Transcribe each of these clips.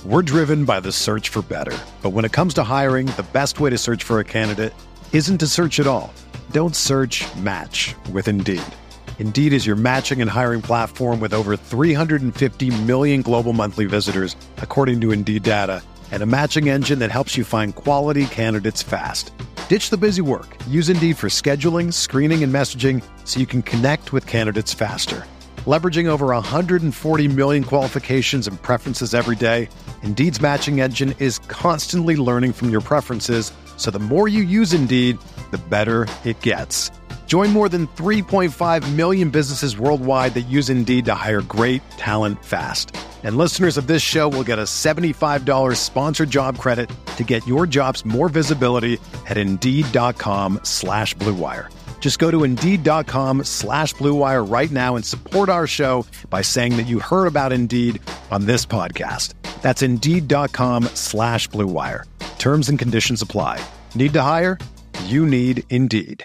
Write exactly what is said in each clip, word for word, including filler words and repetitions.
We're driven by the search for better. But when it comes to hiring, the best way to search for a candidate isn't to search at all. Don't search, match with Indeed. Indeed is your matching and hiring platform with over three hundred fifty million global monthly visitors, according to Indeed data, and a matching engine that helps you find quality candidates fast. Ditch the busy work. Use Indeed for scheduling, screening, and messaging so you can connect with candidates faster. Leveraging over one hundred forty million qualifications and preferences every day, Indeed's matching engine is constantly learning from your preferences, so the more you use Indeed, the better it gets. Join more than three point five million businesses worldwide that use Indeed to hire great talent fast. And listeners of this show will get a seventy-five dollars sponsored job credit to get your jobs more visibility at Indeed.com slash Blue Wire. Just go to Indeed.com slash Blue Wire right now and support our show by saying that you heard about Indeed on this podcast. That's Indeed.com slash Blue Wire. Terms and conditions apply. Need to hire? You need Indeed.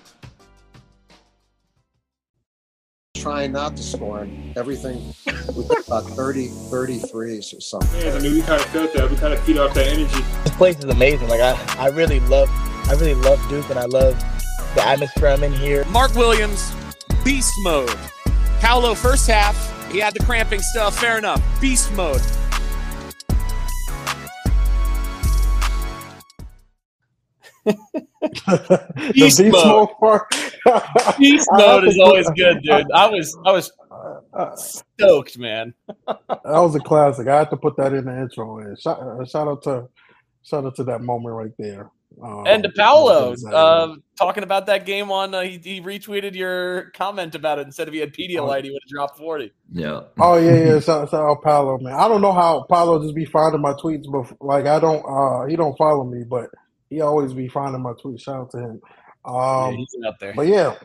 Trying not to score and everything. We got about thirty, thirty threes or something. Yeah, I mean, we kind of felt that. We kind of feed off that energy. This place is amazing. Like I, I really love, I really love Duke, and I love the atmosphere I'm in here. Mark Williams, beast mode. Paolo first half, he had the cramping stuff. Fair enough. Beast mode. Beast, beast mode. mode. Beast mode is always good, dude. I was I was stoked, man. That was a classic. I had to put that in the intro. And shout, uh, shout out to shout out to that moment right there. Um, and to Paolo, uh, talking about that game on, uh, he, he retweeted your comment about it. Instead of he had Pedialyte, he would have dropped forty. Yeah. Oh yeah, yeah. Shout, shout out Paolo, man. I don't know how Paolo just be finding my tweets, but like I don't, uh, he don't follow me, but he always be finding my tweets. Shout out to him. Um, yeah, he's out there. But yeah,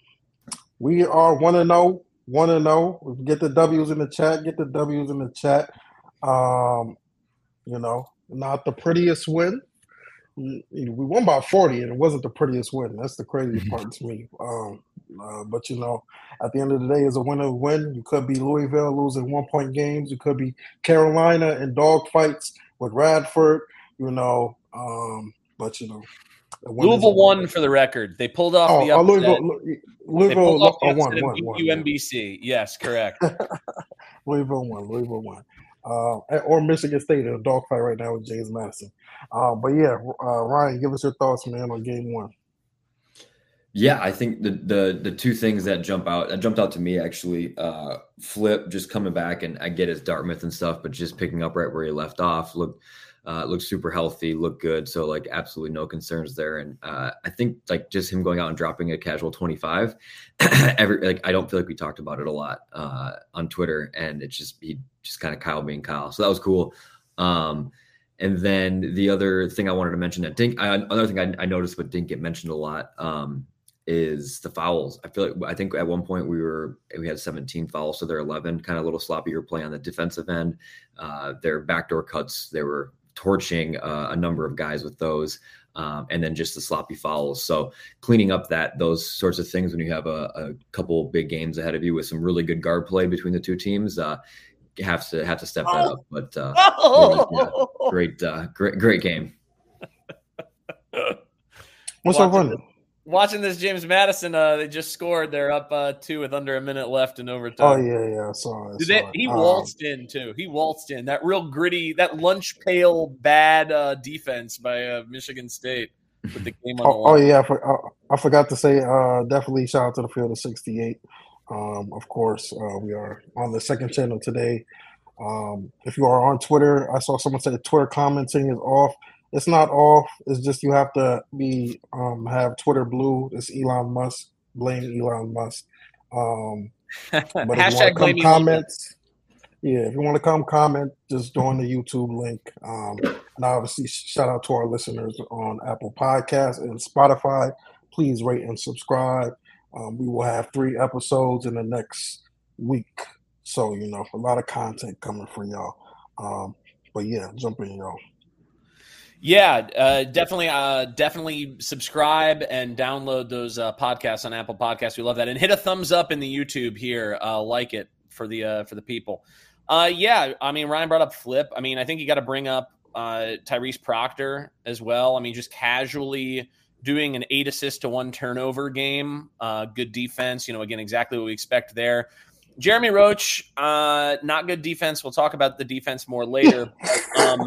we are one and zero, one and zero. Get the W's in the chat. Get the W's in the chat. Um, you know, not the prettiest win. We won by forty, and it wasn't the prettiest win. That's the craziest part to me. Um, uh, but, you know, at the end of the day, it's a win or win. You could be Louisville losing one-point games. You could be Carolina in dog fights with Radford, you know. Um, but, you know. Louisville won for the record. They pulled off oh, the upset. Oh, Louisville, Louisville they pulled off the oh, won, upset won, won, U M B C. Yes, correct. Louisville won. Louisville won. Uh, or Michigan State in a dogfight right now with James Madison. Uh, but yeah, uh, Ryan, give us your thoughts, man, on game one. Yeah, I think the the the two things that jump out that jumped out to me actually, uh, Flip just coming back, and I get his Dartmouth and stuff, but just picking up right where he left off. Look, uh, looked super healthy, looked good. So like absolutely no concerns there. And uh, I think like just him going out and dropping a casual twenty-five, every like I don't feel like we talked about it a lot uh, on Twitter, and it's just he just kind of Kyle being Kyle. So that was cool. Um, and then the other thing I wanted to mention that didn't, I, another thing I, I noticed but didn't get mentioned a lot um, is the fouls. I feel like I think at one point we were we had seventeen fouls, so they're eleven, kind of a little sloppier play on the defensive end. Uh, their backdoor cuts, they were torching uh, a number of guys with those, um, and then just the sloppy fouls. So cleaning up that those sorts of things when you have a, a couple big games ahead of you with some really good guard play between the two teams, uh, you have to have to step that up. But uh, really, yeah, great, uh, great, great game. What's so funny? Watching this James Madison, uh, they just scored. They're up uh, two with under a minute left in Oh overtime. yeah, yeah, I saw it. I Did saw it, it. he Um, waltzed in too. He waltzed in. That real gritty, that lunch pail bad uh, defense by uh, Michigan State with the game on the Oh, oh line. yeah, I, for, I, I forgot to say. Uh, definitely shout out to the field of sixty-eight. Um, of course, uh, we are on the second channel today. Um, if you are on Twitter, I saw someone say Twitter commenting is off. It's not off. It's just you have to be um, have Twitter blue. It's Elon Musk. Blame Elon Musk. Um, but if you want to Hashtag come blame Elon. comments, yeah, if you want to come comment, just join the YouTube link. Um, and obviously, shout out to our listeners on Apple Podcasts and Spotify. Please rate and subscribe. Um, we will have three episodes in the next week. So, you know, a lot of content coming for y'all. Um, but yeah, jump in, y'all. Yeah, uh, definitely, uh, definitely subscribe and download those uh, podcasts on Apple Podcasts. We love that, and hit a thumbs up in the YouTube here, uh, like it for the uh, for the people. Uh, yeah, I mean, Ryan brought up Flip. I mean, I think you got to bring up uh, Tyrese Proctor as well. I mean, just casually doing an eight assist to one turnover game. Uh, good defense. You know, again, exactly what we expect there. Jeremy Roach, uh, not good defense. We'll talk about the defense more later. Um,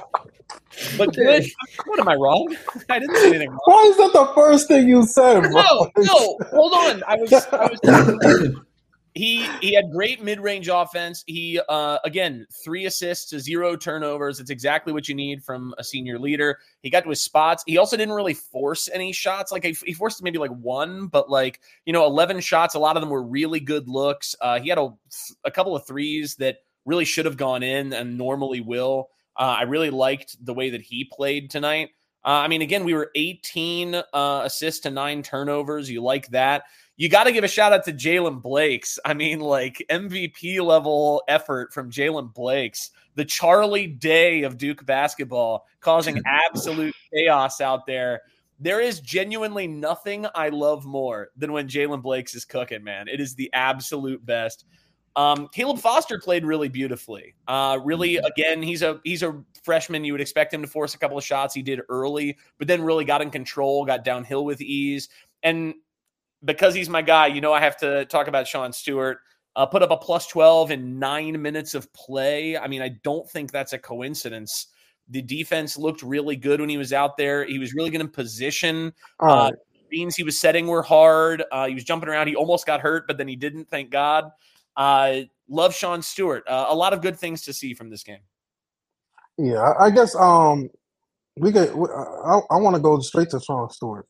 but good. What am I wrong? I didn't say anything wrong. Why is that the first thing you said, bro? No, no, hold on. I was, I was he he had great mid-range offense. He uh, again, three assists to zero turnovers. It's exactly what you need from a senior leader. He got to his spots. He also didn't really force any shots. Like he, he forced maybe like one, but like, you know, eleven shots. A lot of them were really good looks. Uh, he had a, a couple of threes that really should have gone in and normally will. Uh, I really liked the way that he played tonight. Uh, I mean, again, we were eighteen uh, assists to nine turnovers. You like that. You got to give a shout out to Jalen Blakes. I mean, like M V P level effort from Jalen Blakes, the Charlie Day of Duke basketball, causing absolute chaos out there. There is genuinely nothing I love more than when Jalen Blakes is cooking, man. It is the absolute best. Um, Caleb Foster played really beautifully. Uh, really, again, he's a he's a freshman. You would expect him to force a couple of shots. He did early, but then really got in control, got downhill with ease. And because he's my guy, you know I have to talk about Sean Stewart. Uh, put up a plus twelve in nine minutes of play. I mean, I don't think that's a coincidence. The defense looked really good when he was out there. He was really good in position. All Uh, right. Beans he was setting were hard. Uh, he was jumping around. He almost got hurt, but then he didn't, thank God. Uh, love Sean Stewart. Uh, a lot of good things to see from this game. Yeah, I I guess um we could. we- I, I want to go straight to Sean Stewart.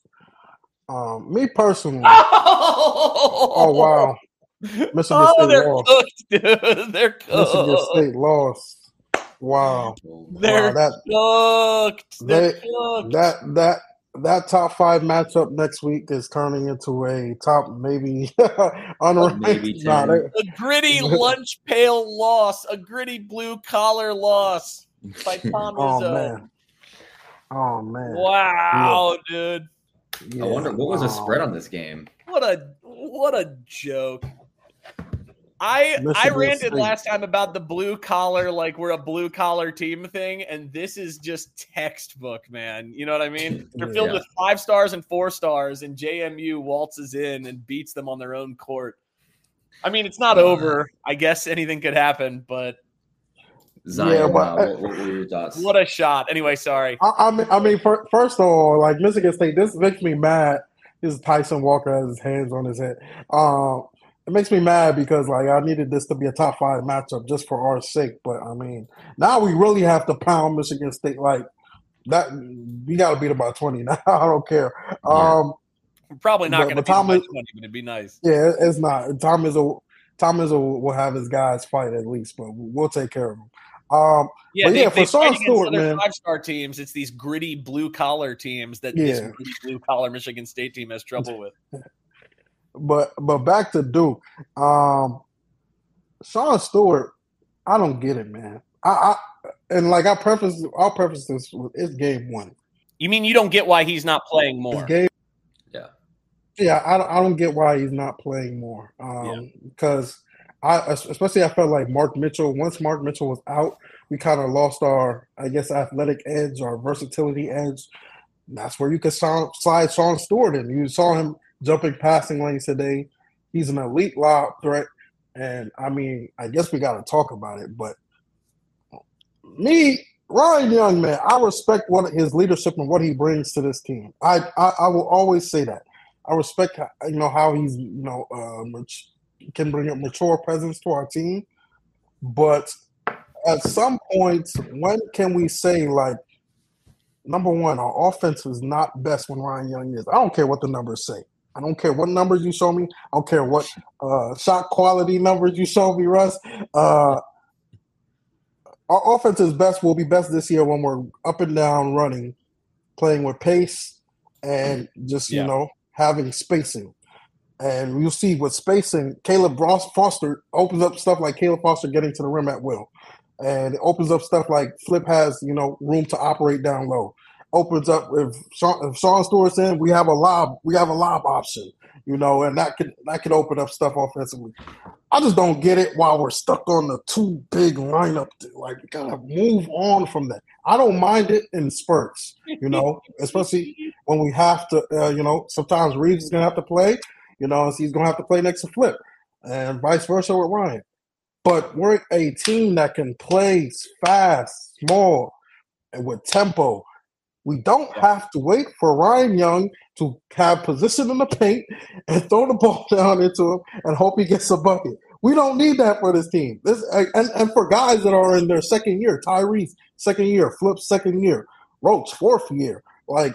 Um, me personally. Oh, Oh wow, Michigan Oh, State they're lost. cooked, dude. They're Michigan cooked. State lost. Wow, They're wow, that cooked. They're they cooked. that that that top five matchup next week is turning into a top maybe unranked. Maybe Nah, ten. they, A gritty lunch pail loss. A gritty blue collar loss by Tom oh Izzo. man, oh man. Wow, dude. Yeah, I wonder what was the um, spread on this game. What a what a joke. I I Michigan ranted State. last time about the blue collar, like we're a blue collar team thing, and this is just textbook, man. You know what I mean? They're filled Yeah. with five stars and four stars, and J M U waltzes in and beats them on their own court. I mean, it's not Uh, over. I guess anything could happen, but Zion, Yeah, but- uh, what, what were your thoughts? what a shot. Anyway, sorry. I, I mean, I mean, fir- first of all, like Michigan State, this makes me mad. This is Tyson Walker has his hands on his head. Um, it makes me mad because like I needed this to be a top five matchup just for our sake. But I mean, now we really have to pound Michigan State like that. We got to beat them by twenty now. I don't care. Um, We're probably not But- going to but be Tom by is- twenty, but it'd be nice. yeah, it- it's not. Tom is a Tom is a will have his guys fight at least, but we'll take care of them. Um, Yeah, But they, yeah, they for Sean fight against Stewart, other man. five-star teams. It's these gritty blue-collar teams that this Yeah. gritty blue-collar Michigan State team has trouble with. But but back to Duke. Um, Sean Stewart, I don't get it, man. I, I and like I preface, I'll preface this with it's game one. You mean you don't get why he's not playing It's more? game, Yeah. yeah. I, don't- I don't get why he's not playing more. Um, because I especially I felt like Mark Mitchell. Once Mark Mitchell was out, we kind of lost our, I guess, athletic edge, our versatility edge. That's where you could sound, slide Sean Stewart in. You saw him jumping passing lanes today. He's an elite lob threat. And I mean, I guess we got to talk about it. But me, Ryan Young, man, I respect what his leadership and what he brings to this team. I I, I will always say that. I respect, you know, how he's, you know, uh, mat- can bring a mature presence to our team. But at some point, when can we say, like, number one, our offense is not best when Ryan Young is? I don't care what the numbers say. I don't care what numbers you show me. I don't care what uh, shot quality numbers you show me, Russ. Uh, our offense is best, will be best this year when we're up and down running, playing with pace, and just, Yeah. you know, having spacing. And you'll see with spacing, Caleb Ross Foster opens up stuff like Caleb Foster getting to the rim at will. And it opens up stuff like Flip has, you know, room to operate down low. Opens up if Sean, if Sean Stewart's in, we have a lob, we have a lob option. you know, and that could that could open up stuff offensively. I just don't get it while we're stuck on the two big lineup. Like, we gotta move on from that. I don't mind it in spurts, you know, especially when we have to, uh, you know, sometimes Reeves is gonna have to play, you know, so he's gonna have to play next to Flip, and vice versa with Ryan. But we're a team that can play fast, small, and with tempo. We don't have to wait for Ryan Young to have position in the paint and throw the ball down into him and hope he gets a bucket. We don't need that for this team. This and, and for guys that are in their second year, Tyrese, second year, Flip, second year, Roach, fourth year. Like,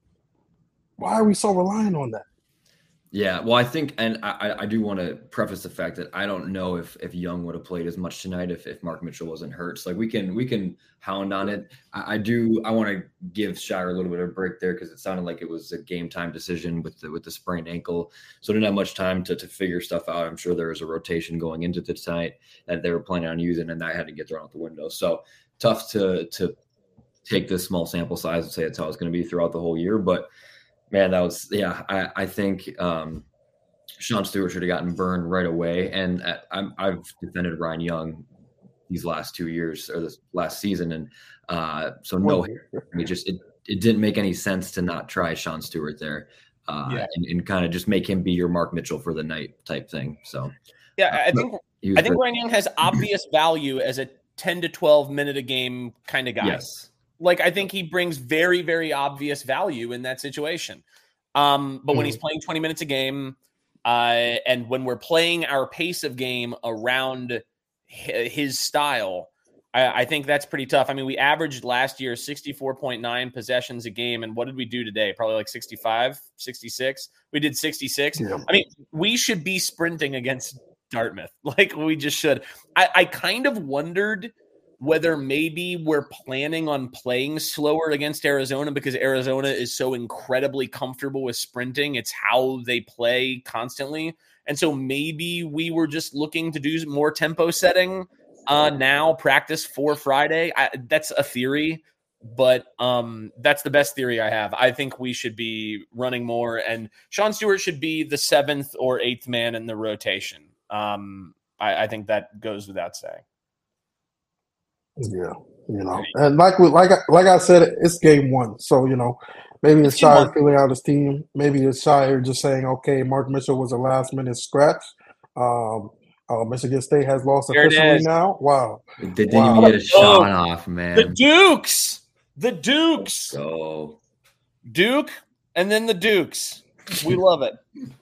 why are we so reliant on that? Yeah, well, I think, and I, I do want to preface the fact that I don't know if if Young would have played as much tonight if, if Mark Mitchell wasn't hurt. So like we can we can hound on it. I, I do. I want to give Shire a little bit of a break there because it sounded like it was a game time decision with the with the sprained ankle. So didn't have much time to to figure stuff out. I'm sure there was a rotation going into the tonight that they were planning on using, and that had to get thrown out the window. So tough to to take this small sample size and say it's how it's going to be throughout the whole year, but. Man, that was, yeah, I, I think um, Sean Stewart should have gotten burned right away. And I'm, I've defended Ryan Young these last two years or this last season. And uh, so no, it just, it, it didn't make any sense to not try Sean Stewart there uh, yeah. and, and kind of just make him be your Mark Mitchell for the night type thing. So, yeah, I think, I think Ryan Young has obvious value as a ten to twelve minute a game kind of guy. Yes. Like, I think he brings very, very obvious value in that situation. Um, but mm. when he's playing twenty minutes a game, uh, and when we're playing our pace of game around his style, I, I think that's pretty tough. I mean, we averaged last year sixty-four point nine possessions a game. And what did we do today? Probably like sixty-five, sixty-six. We did sixty-six. Yeah. I mean, we should be sprinting against Dartmouth. Like, we just should. I, I kind of wondered whether maybe we're planning on playing slower against Arizona because Arizona is so incredibly comfortable with sprinting. It's how they play constantly. And so maybe we were just looking to do more tempo setting uh, now, practice for Friday. I, that's a theory, but um, that's the best theory I have. I think we should be running more, and Sean Stewart should be the seventh or eighth man in the rotation. Um, I, I think that goes without saying. Yeah, you know, and like we, like like I said, it's game one, so you know, maybe it's Shire feeling out his team. Maybe it's Shire just saying, okay, Mark Mitchell was a last minute scratch. Um, uh, Michigan State has lost there officially now. Wow, they didn't wow. even get a shot oh, off, man. The Dukes, the Dukes, oh, Duke, and then the Dukes. We love it.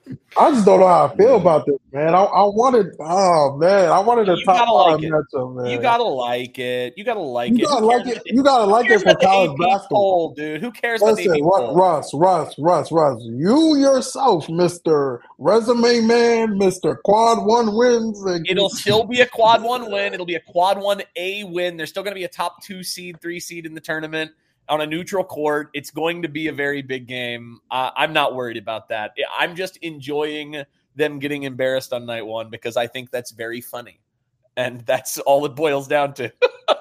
I just don't know how I feel about this, man. I, I wanted, oh man, I wanted a you top five like matchup, man. You gotta like it. You gotta like you it. Gotta like it. You gotta like it for college basketball, dude. Who cares Listen, about the A P poll? Russ, Russ, Russ, Russ. You yourself, Mister Resume Man, Mister Quad One wins. And- It'll still be a quad one win. It'll be a quad one A win. There's still gonna be a top two seed, three seed in the tournament. On a neutral court, it's going to be a very big game. Uh, I'm not worried about that. I'm just enjoying them getting embarrassed on night one because I think that's very funny. And that's all it boils down to.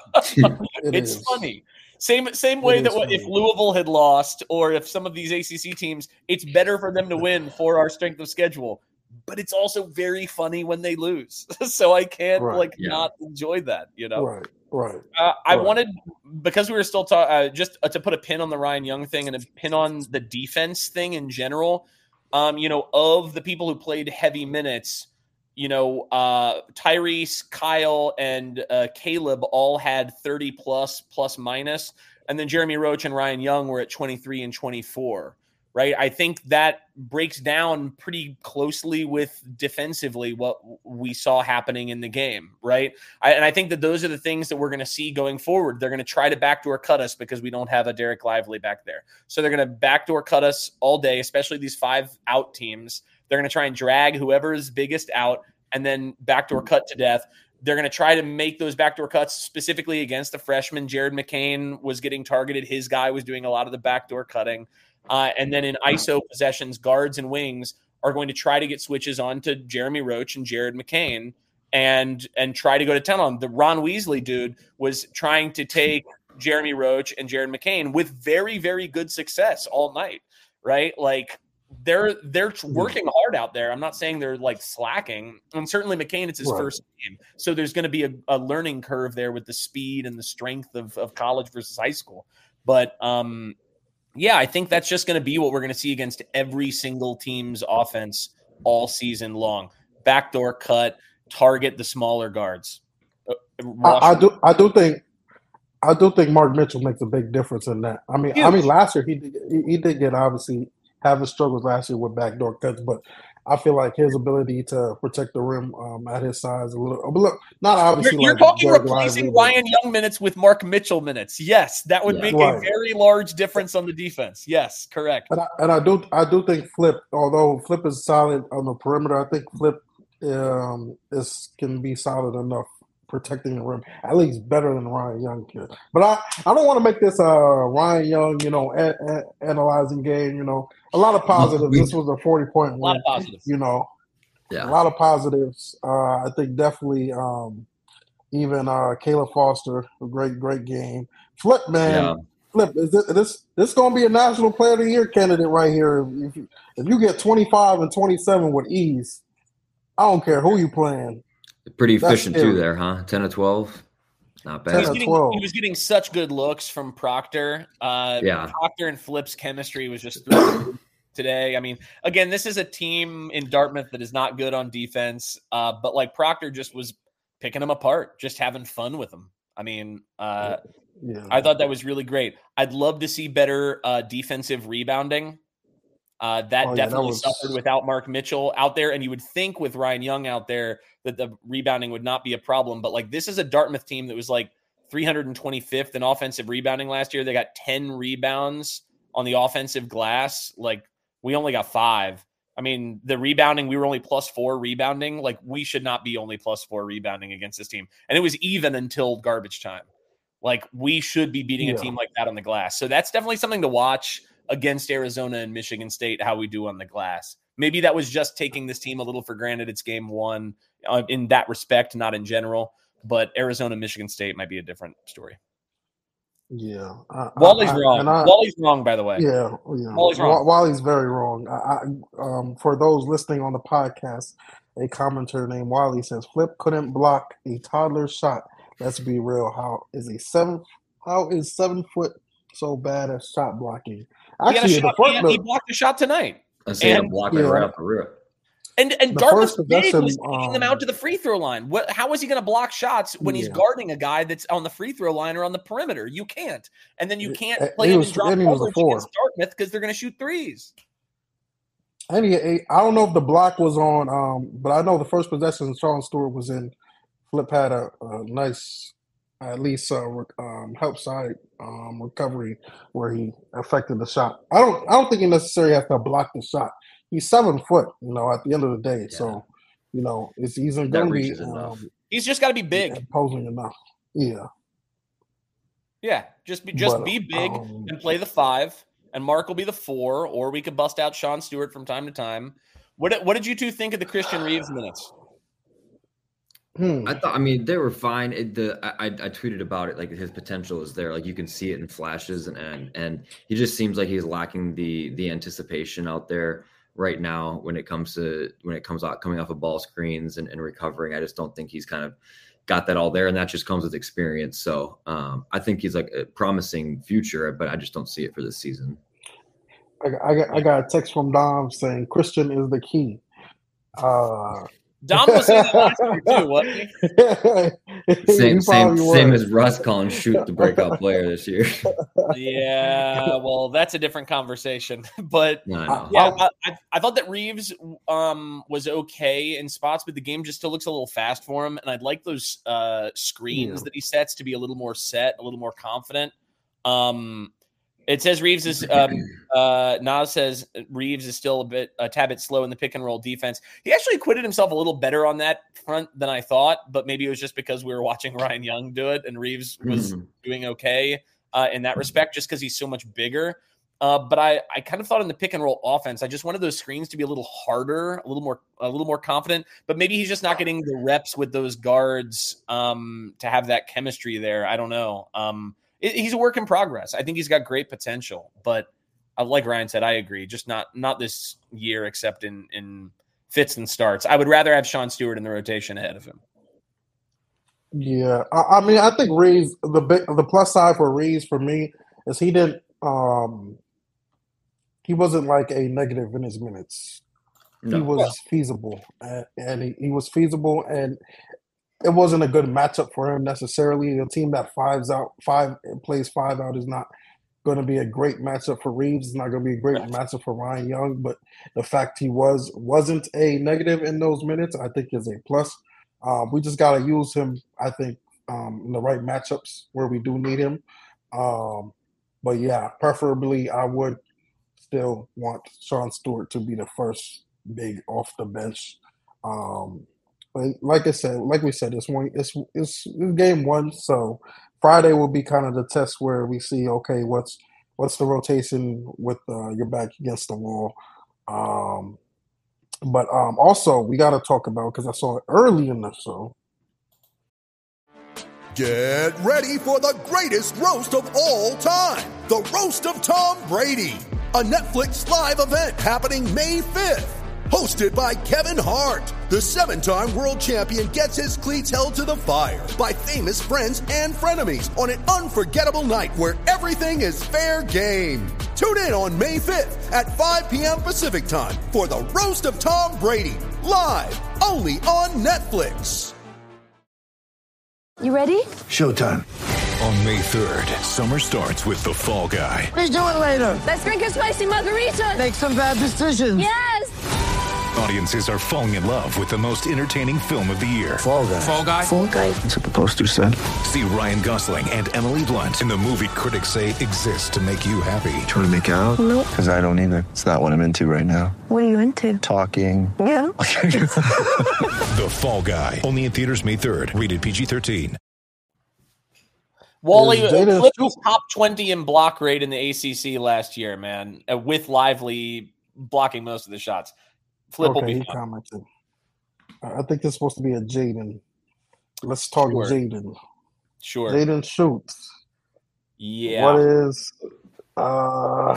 it it's is. funny. Same same way that funny. If Louisville had lost or if some of these A C C teams, it's better for them to win for our strength of schedule. But it's also very funny when they lose. So I can't right. like yeah. not enjoy that, you know? Right. Right. Uh, I right. wanted, because we were still talking, uh, just uh, to put a pin on the Ryan Young thing and a pin on the defense thing in general. Um, you know, of the people who played heavy minutes, you know, uh, Tyrese, Kyle, and uh, Caleb all had thirty plus, plus minus. And then Jeremy Roach and Ryan Young were at twenty-three and twenty-four. Right. I think that breaks down pretty closely with defensively what we saw happening in the game. Right. I, and I think that those are the things that we're going to see going forward. They're going to try to backdoor cut us because we don't have a Derek Lively back there. So they're going to backdoor cut us all day, especially these five out teams. They're going to try and drag whoever is biggest out and then backdoor cut to death. They're going to try to make those backdoor cuts specifically against the freshman. Jared McCain was getting targeted. His guy was doing a lot of the backdoor cutting. Uh, and then in I S O possessions, guards and wings are going to try to get switches on to Jeremy Roach and Jared McCain and and try to go to town on. The Ron Weasley dude was trying to take Jeremy Roach and Jared McCain with very, very good success all night, right? Like they're they're working hard out there. I'm not saying they're like slacking. And certainly McCain, it's his right. first game. So there's going to be a, a learning curve there with the speed and the strength of, of college versus high school. But um, yeah, I think that's just going to be what we're going to see against every single team's offense all season long. Backdoor cut, target the smaller guards. I, I do I do think I do think Mark Mitchell makes a big difference in that. I mean, Huge. I mean, last year he did, he, he did get obviously have his struggles last year with backdoor cuts, but I feel like his ability to protect the rim um, at his size a little, a little not obviously. You're, you're like talking replacing Ryan Young minutes with Mark Mitchell minutes. Yes, that would yeah. make right. a very large difference on the defense. Yes, correct. And I, and I do I do think Flip, although Flip is solid on the perimeter, I think Flip um, is can be solid enough protecting the rim, at least better than Ryan Young can. But I, I don't want to make this a uh, Ryan Young, you know, a, a, analyzing game. You know, a lot of positives. This was a forty-point win. A lot of positives. You know, yeah, a lot of positives. Uh, I think definitely um, even uh, Caleb Foster, a great, great game. Flip, man. Yeah. Flip, is this this, this going to be a National Player of the Year candidate right here? If you, if you get twenty-five and twenty-seven with ease, I don't care who you playing. Pretty efficient too there, huh? ten to twelve. Not bad. He was, getting, he was getting such good looks from Proctor. Uh, yeah. Proctor and Flip's chemistry was just today. I mean, again, this is a team in Dartmouth that is not good on defense, uh, but like Proctor just was picking them apart, just having fun with them. I mean, uh, yeah. I thought that was really great. I'd love to see better uh, defensive rebounding. Uh, that oh, definitely yeah, that was... suffered without Mark Mitchell out there. And you would think with Ryan Young out there that the rebounding would not be a problem. But like this is a Dartmouth team that was like three hundred twenty-fifth in offensive rebounding last year. They got ten rebounds on the offensive glass. Like we only got five. I mean, the rebounding, we were only plus four rebounding. Like we should not be only plus four rebounding against this team. And it was even until garbage time. Like we should be beating yeah. a team like that on the glass. So that's definitely something to watch against Arizona and Michigan State, how we do on the glass. Maybe that was just taking this team a little for granted. It's game one uh, in that respect, not in general. But Arizona, Michigan State might be a different story. Yeah, I, Wally's I, wrong. I, Wally's wrong, by the way. Yeah, yeah. Wally's wrong. Wally's very wrong. I, I, um, for those listening on the podcast, a commenter named Wally says Flip couldn't block a toddler's shot. Let's be real. How is a seven? How is seven foot so bad at shot blocking? Actually, he, the shot, first, he, he blocked a shot tonight. I see him blocking yeah. right off the rip. And and Dartmouth's big was taking um, them out to the free throw line. What? How is he going to block shots when yeah. he's guarding a guy that's on the free throw line or on the perimeter? You can't. And then you can't it, play it him was, in drop coverage against Dartmouth because they're going to shoot threes. And he, I don't know if the block was on, um, but I know the first possession Sean Stewart was in. Flip had a, a nice, at least uh, um, help side um, recovery where he affected the shot. I don't, I don't think he necessarily has to block the shot. He's seven foot, you know, at the end of the day. Yeah. So, you know, it's he's going to be. Um, he's just got to be big, imposing enough. Yeah. Yeah, just be just but, be big um, and play the five, and Mark will be the four, or we could bust out Sean Stewart from time to time. What what did you two think of the Christian Reeves minutes? Hmm. I thought, I mean, they were fine. It, the I, I tweeted about it, like his potential is there. Like you can see it in flashes, and and, and he just seems like he's lacking the the anticipation out there right now when it comes to when it comes out coming off of ball screens and, and recovering. I just don't think he's kind of got that all there, and that just comes with experience. So um, I think he's like a promising future, but I just don't see it for this season. I, I got I got a text from Dom saying Christian is the key. Uh, Dom was saying that last year too, wasn't he? Same, same, same as Russ calling Shoot the breakout player this year. Yeah, well, that's a different conversation. But no, no. yeah, I, I, I thought that Reeves um, was okay in spots, but the game just still looks a little fast for him. And I'd like those uh, screens yeah. that he sets to be a little more set, a little more confident. Um, It says Reeves is um, uh, Nas says Reeves is still a bit a tad bit slow in the pick and roll defense. He actually acquitted himself a little better on that front than I thought, but maybe it was just because we were watching Ryan Young do it and Reeves was mm-hmm. doing okay uh, in that respect, just because he's so much bigger. Uh, but I, I kind of thought in the pick and roll offense, I just wanted those screens to be a little harder, a little more a little more confident. But maybe he's just not getting the reps with those guards um, to have that chemistry there. I don't know. Um, He's a work in progress. I think he's got great potential, but like Ryan said, I agree. Just not not this year, except in in fits and starts. I would rather have Sean Stewart in the rotation ahead of him. Yeah, I, I mean, I think Reeves. The big, the plus side for Reeves for me is he didn't. Um, he wasn't like a negative in his minutes. No. He was feasible, and, and he, he was feasible, and it wasn't a good matchup for him necessarily. A team that fives out, five plays five out is not going to be a great matchup for Reeves. It's not going to be a great right. matchup for Ryan Young. But the fact he was wasn't a negative in those minutes, I think, is a plus. Um, we just got to use him, I think, um, in the right matchups where we do need him. Um, but yeah, preferably I would still want Sean Stewart to be the first big off the bench. Um, but like I said, like we said, it's one, it's, it's it's game one, so Friday will be kind of the test where we see, okay, what's what's the rotation with uh, your back against the wall. Um, but um, also we got to talk about, because I saw it early in the show. Get ready for the greatest roast of all time, the Roast of Tom Brady, a Netflix live event happening May fifth. Hosted by Kevin Hart, the seven-time world champion gets his cleats held to the fire by famous friends and frenemies on an unforgettable night where everything is fair game. Tune in on May fifth at five p.m. Pacific time for the Roast of Tom Brady, live only on Netflix. You ready? Showtime. On May third, summer starts with The Fall Guy. Let's do it later. Let's drink a spicy margarita. Make some bad decisions. Yes. Audiences are falling in love with the most entertaining film of the year. Fall Guy. Fall Guy. Fall Guy. That's what the poster said. See Ryan Gosling and Emily Blunt in the movie critics say exists to make you happy. Trying to make it out? Nope. Because I don't either. It's not what I'm into right now. What are you into? Talking. Yeah. The Fall Guy. Only in theaters May third. Rated P G thirteen. Wally, Flip was top twenty in block rate in the A C C last year, man, uh, with Lively blocking most of the shots. Flip okay, will be he fun. commented. I think it's supposed to be a Jaden. Let's talk Sure. Jaden. Sure. Jaden shoots. Yeah. What is? Uh,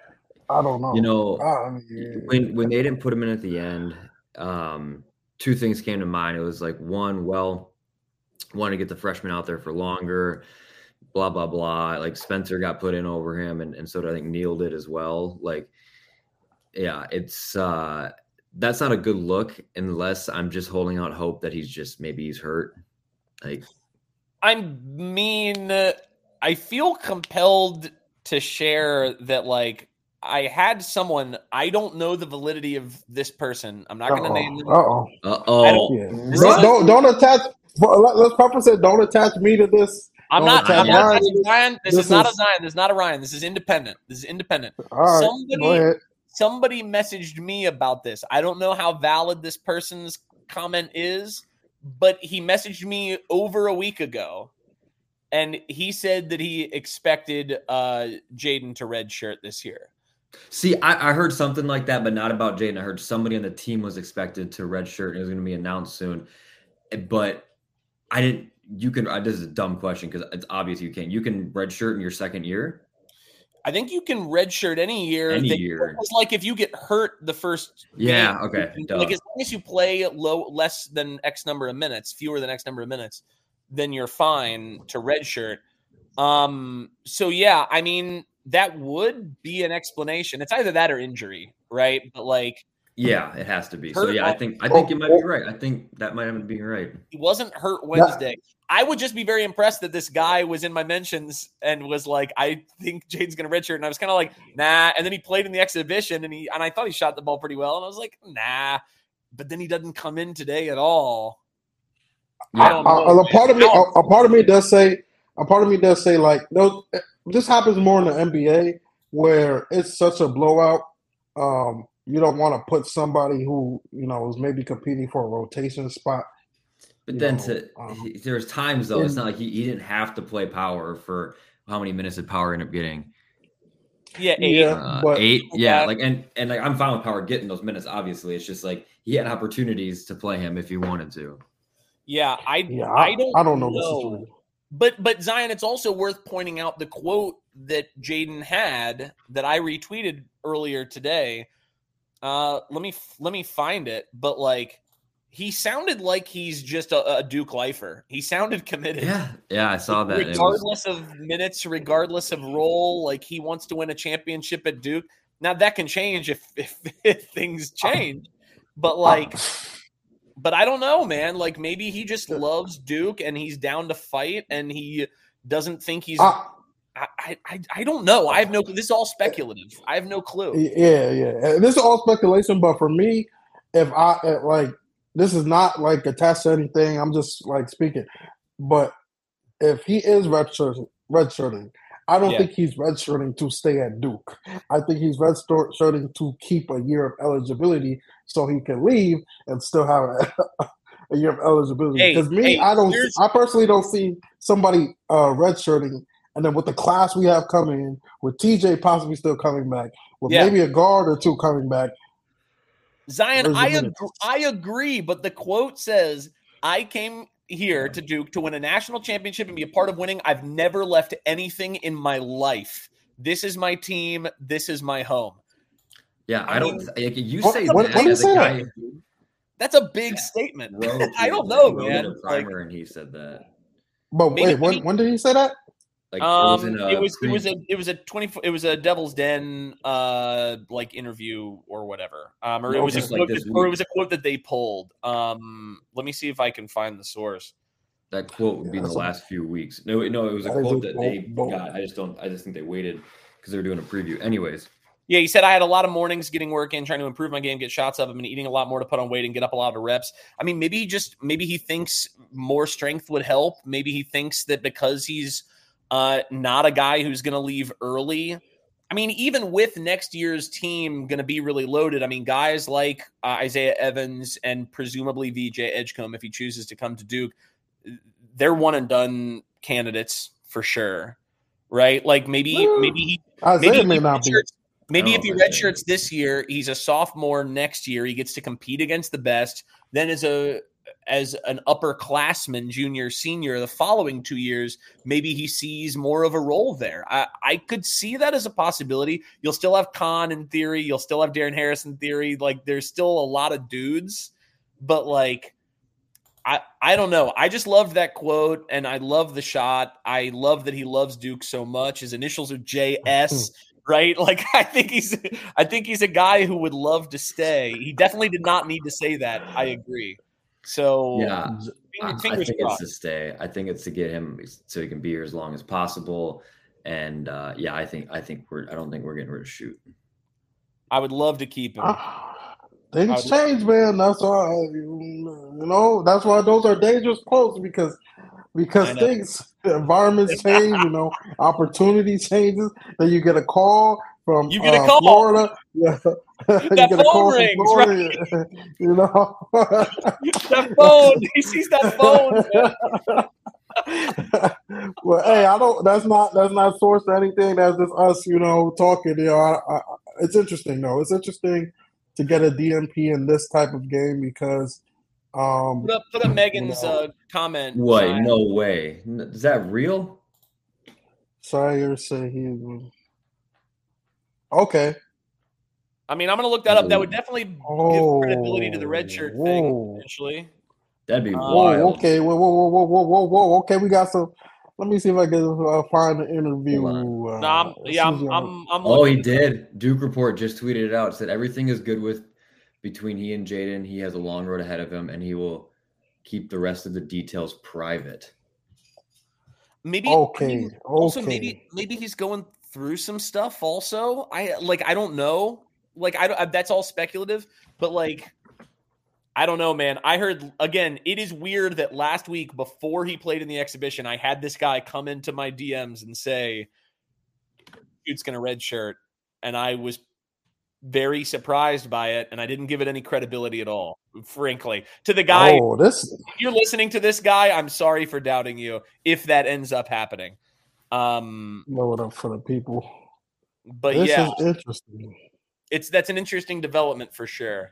I don't know. You know, I mean, when when they didn't put him in at the end, um, two things came to mind. It was like, one, well, want to get the freshman out there for longer, blah, blah, blah. Like Spencer got put in over him, and, and so did, I think Neil did as well. Like, yeah, it's uh, that's not a good look unless I'm just holding out hope that he's just maybe he's hurt. Like, I mean, uh, I feel compelled to share that, like, I had someone, I don't know the validity of this person. I'm not going to name them. Uh-oh. Uh-oh. Yeah. Don't, don't, don't attach, let's preface it, don't attach me to this. I'm Don't not, I'm attach not Ryan. attaching Ryan. This, This is not a is- Zion. This is not a Ryan. This is independent. This is independent. All right, go Somebody, ahead. somebody messaged me about this. I don't know how valid this person's comment is, but he messaged me over a week ago, and he said that he expected uh, Jaden to redshirt this year. See, I, I heard something like that, but not about Jaden. I heard somebody on the team was expected to redshirt, and it was going to be announced soon. But I didn't. You can. This is a dumb question because it's obvious you can. You can redshirt in your second year. I think you can redshirt any year. Any They- year. It's like if you get hurt the first Yeah, game, okay, you can- duh. like as long as you play low less than X number of minutes, fewer than X number of minutes, then you're fine to redshirt. Um, so yeah, I mean that would be an explanation. It's either that or injury, right? But like Yeah, it has to be. So Hurt yeah, I on- think I think you might be right. I think that might have been right. he wasn't hurt Wednesday. I would just be very impressed that this guy was in my mentions and was like, I think Jaden's going to redshirt. And I was kind of like, nah. And then he played in the exhibition and he, and I thought he shot the ball pretty well. And I was like, nah, but then he doesn't come in today at all. I don't know. A, a part of me, How- a, a part of me does say, a part of me does say, like, those. This happens more in the N B A where it's such a blowout. Um, you don't want to put somebody who you know is maybe competing for a rotation spot. But you then know, to um, he, there's times though, it's in- not like he, he didn't have to play power for how many minutes did Power end up getting? yeah, eight. Yeah, Uh, but eight. Yeah, Yeah. like and and like I'm fine with Power getting those minutes. Obviously, it's just like he had opportunities to play him if he wanted to. Yeah, I, yeah, I, I, don't I don't know the know. situation. But but Zion, it's also worth pointing out the quote that Jaden had that I retweeted earlier today. Uh, let me let me find it. But like, he sounded like he's just a, a Duke lifer. He sounded committed. Yeah, yeah, I saw that. Regardless was... of minutes, regardless of role, like he wants to win a championship at Duke. Now that can change if if, if things change, but like. But I don't know, man. Like maybe he just loves Duke and he's down to fight and he doesn't think he's. Uh, I, I I don't know. I have no. This is all speculative. I have no clue. Yeah, yeah. This is all speculation. But for me, if I like, this is not like attached to anything. I'm just like speaking. But if he is redshirting, redshirting, I don't yeah. think he's redshirting to stay at Duke. I think he's redshirting to keep a year of eligibility so he can leave and still have a, a year of eligibility. Because hey, me, hey, I don't. I personally don't see somebody uh, redshirting, and then with the class we have coming in, with T J possibly still coming back, with yeah. maybe a guard or two coming back. Zion, I ag- I agree, but the quote says, "I came here to Duke to win a national championship and be a part of winning. I've never left anything in my life. This is my team. This is my home." Yeah, I, I don't. Mean, like, you what, say what, that what as a guy. That? That's a big yeah. statement. Rose, I don't know, man. A primer, like, and he said that. But maybe, wait, when, maybe, when did he say that? Like um, it was, it was, it was a it was a twenty it was a Devil's Den uh like interview or whatever. Um, or it was okay. a quote like that, or it was a quote that they pulled. Um, let me see if I can find the source. That quote would be in the last few weeks. No, no, it was a quote that they got. I just don't. I just think they waited because they were doing a preview. Anyways. Yeah, he said, I had a lot of mornings getting work in, trying to improve my game, get shots up. I've been eating a lot more to put on weight and get up a lot of reps. I mean, maybe he just, maybe he thinks more strength would help. Maybe he thinks that because he's uh, not a guy who's going to leave early. I mean, even with next year's team going to be really loaded, I mean, guys like uh, Isaiah Evans and presumably V J Edgecombe, if he chooses to come to Duke, they're one and done candidates for sure. Right? Like maybe, mm. maybe he, Isaiah maybe may he not be. Maybe oh, if he redshirts this year, he's a sophomore next year. He gets to compete against the best. Then as a as an upperclassman, junior, senior, the following two years, maybe he sees more of a role there. I, I could see that as a possibility. You'll still have Khan in theory. You'll still have Darren Harris in theory. Like there's still a lot of dudes, but like I I don't know. I just loved that quote and I love the shot. I love that he loves Duke so much. His initials are J S. Right? Like, I think he's, I think he's a guy who would love to stay. He definitely did not need to say that. I agree. So yeah, I, I think it's to stay. I think it's to get him so he can be here as long as possible. And uh, yeah, I think, I think we're, I don't think we're getting rid of Shoot. I would love to keep him. Uh, things change, man. That's why, you know, that's why those are dangerous quotes because, because things, environments change, you know, opportunity changes. Then you get a call from you get a uh, call. Florida. Yeah. you that get phone a call rings, from Florida, right? You know, that phone. He sees that phone. Well, hey, I don't. That's not. That's not sourced or anything. That's just us, you know, talking. You know, I, I, it's interesting though. It's interesting to get a D M P in this type of game because. Um, put up, put up Megan's you know, uh, comment. What? Sign. No way. Is that real? Sire say he. Okay. I mean, I'm gonna look that up. That would definitely oh, give credibility to the red shirt whoa. thing. Potentially, that'd be um, wild. Okay. Whoa, whoa, whoa, whoa, whoa, whoa, whoa. Okay, we got some. Let me see if I can uh, find the interview. Uh, no, I'm, yeah, I'm, I'm, I'm. Oh, he did. Duke Report just tweeted it out. Said everything is good with. Between he and Jaden, he has a long road ahead of him, and he will keep the rest of the details private. Maybe okay. I mean, also, okay. maybe maybe he's going through some stuff. Also, I like I don't know. Like I, I that's all speculative, but like I don't know, man. I heard again. It is weird that last week before he played in the exhibition, I had this guy come into my D Ms and say, "Dude's gonna redshirt," and I was. Very surprised by it, and I didn't give it any credibility at all, frankly. To the guy, oh, this... if you're listening to this guy, I'm sorry for doubting you if that ends up happening. Um, Blow it up for the people. But this yeah, is interesting. It's that's an interesting development for sure.